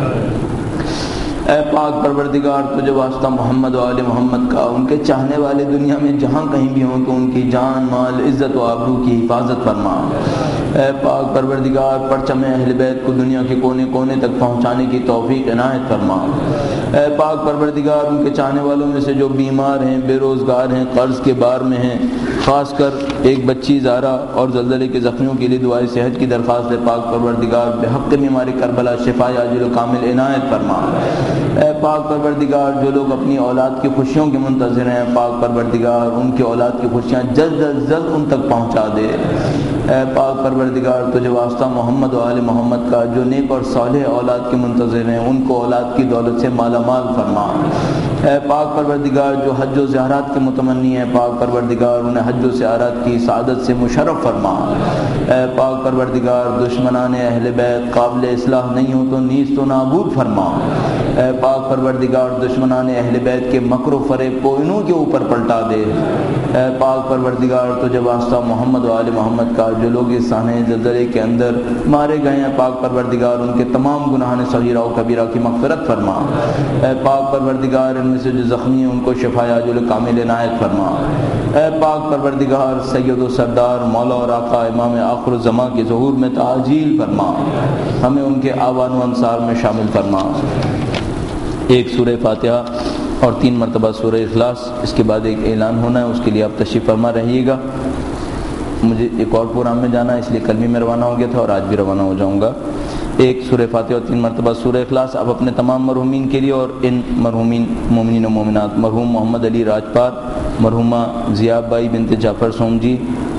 اے پاک پروردگار تجھے واسطہ محمد و آل محمد کا ان کے چاہنے والے دنیا میں جہاں کہیں بھی ہوں تو ان کی جان مال عزت و آبرو کی حفاظت فرما۔ اے پاک پروردگار پرچم اہل بیت کو دنیا کے کونے کونے تک پہنچانے کی توفیق عنایت فرما۔ اے پاک پروردگار ان کے چاہنے والوں میں سے جو بیمار ہیں، بے روزگار ہیں، قرض کے بار میں ہیں، خاص کر ایک بچی زارا اور زلزلے کے زخمیوں کے لیے دعائے صحت کی درخواست ہے، پاک پروردگار بحق بیماری کربلا شفا عاجل و کامل عنایت فرما۔ اے پاک پروردگار جو لوگ اپنی اولاد کی خوشیوں کے منتظر ہیں، پاک پروردگار ان کی اولاد کی خوشیاں جلد از جلد ان تک پہنچا دے۔ اے پاک پروردگار تجھے واسطہ محمد و آل محمد کا جو نیک اور صالح اولاد کے منتظر ہیں ان کو اولاد کی دولت سے مالا مال فرما۔ اے پاک پروردگار جو حج و زیارات کے متمنی ہیں، پاک پروردگار انہیں حج و زیارات کی سعادت سے مشرف فرما۔ اے پاک پروردگار دشمنان اہل بیت قابل اصلاح نہیں ہو تو نیست و نابود فرما۔ اے پاک پروردگار دشمنان اہل بیت کے مکر و فریب کو انہوں کے اوپر پلٹا دے۔ اے پاک پروردگار تجھے واسطہ محمد و آل محمد کا جو لوگ اس سانحہ زلزلے کے اندر مارے گئے ہیں، پاک پروردگار ان کے تمام گناہان صغیرہ و کبیرہ کی مغفرت فرما۔ اے پاک پروردگار ان میں سے جو زخمی ہیں ان کو شفا عاجل کامل عنایت فرما۔ اے پاک پروردگار سید و سردار مولا اور آقا امام آخر الزمان کے ظہور میں تعجیل فرما، ہمیں ان کے آوان و انصار میں شامل فرما۔ ایک سورہ فاتحہ اور 3 مرتبہ سورہ اخلاص، اس کے بعد ایک اعلان ہونا ہے، اس کے لیے آپ تشریف فرما رہیے گا۔ مجھے ایک اور پروگرام میں جانا ہے، اس لیے کل بھی میں روانہ ہو گیا تھا اور آج بھی روانہ ہو جاؤں گا۔ ایک سورہ فاتحہ اور 3 مرتبہ سورہ اخلاص آپ اپنے تمام مرحومین کے لیے، اور ان مرحومین مومنین و مومنات مرحوم محمد علی راجپار، مرحومہ ضیاء بائی بنت جعفر سومجی،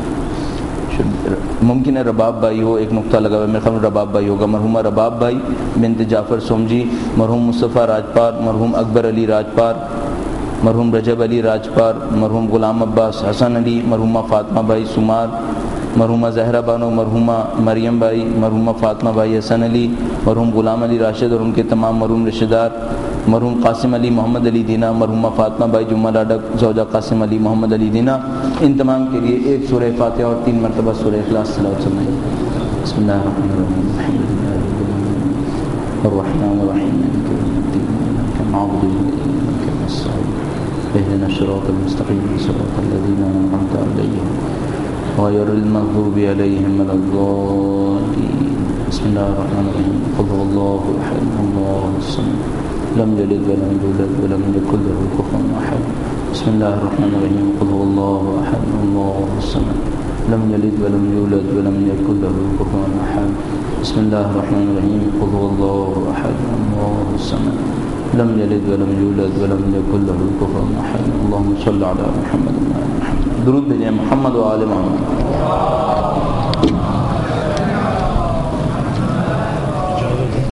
ممکن ہے رباب بھائی ہو، ایک نقطہ لگا ہوا ہے، میرے خیال میں رباب بھائی ہوگا، مرحومہ رباب بھائی بنت جعفر سومجی، مرحوم مصطفیٰ راجپار، مرحوم اکبر علی راجپار، مرحوم رجب علی راجپار، مرحوم غلام عباس حسن علی، مرحومہ فاطمہ بھائی سمار، مرحومہ زہرہ بانو، مرحومہ مریم بھائی، مرحومہ فاطمہ بھائی حسن علی، مرحوم غلام علی راشد اور ان کے تمام مرحوم رشتہ دار، مرحوم قاسم علی محمد علی دینا، مرحومہ فاطمہ بھائی جمعہ لاڈک، زوجہ قاسم علی محمد علی دینا، ان تمام کے لیے ایک سورہ فاتحہ اور 3 مرتبہ سورہ اخلاص صلوات سنائیں۔ بسم اللہ الرحمن الرحیم، الحمد للہ رب العالمین الرحمن الرحیم مالک یوم الدین، ایاک نعبد و ایاک نستعین، اهدنا الصراط المستقیم صراط الذین انعمت علیہم غیر المغضوب علیہم ولا الضالین۔ بسم اللہ الرحمن الرحیم، قل هو اللہ احد اللہ الصمد لم یلد ولم یولد ولم یکن له کفوا احد۔ بسم اللہ الرحمن الرحیم، قل هو اللہ احد اللہ الصمد لم یلد ولم یولد ولم یکن له کفوا احد۔ بسم اللہ الرحمن الرحیم، قل هو اللہ احد اللہ الصمد لم یلد ولم یولد ولم یکن له کفوا احد۔ اللہم صل علی محمد و آل محمد۔ درود بھیجیں محمد و آل محمد۔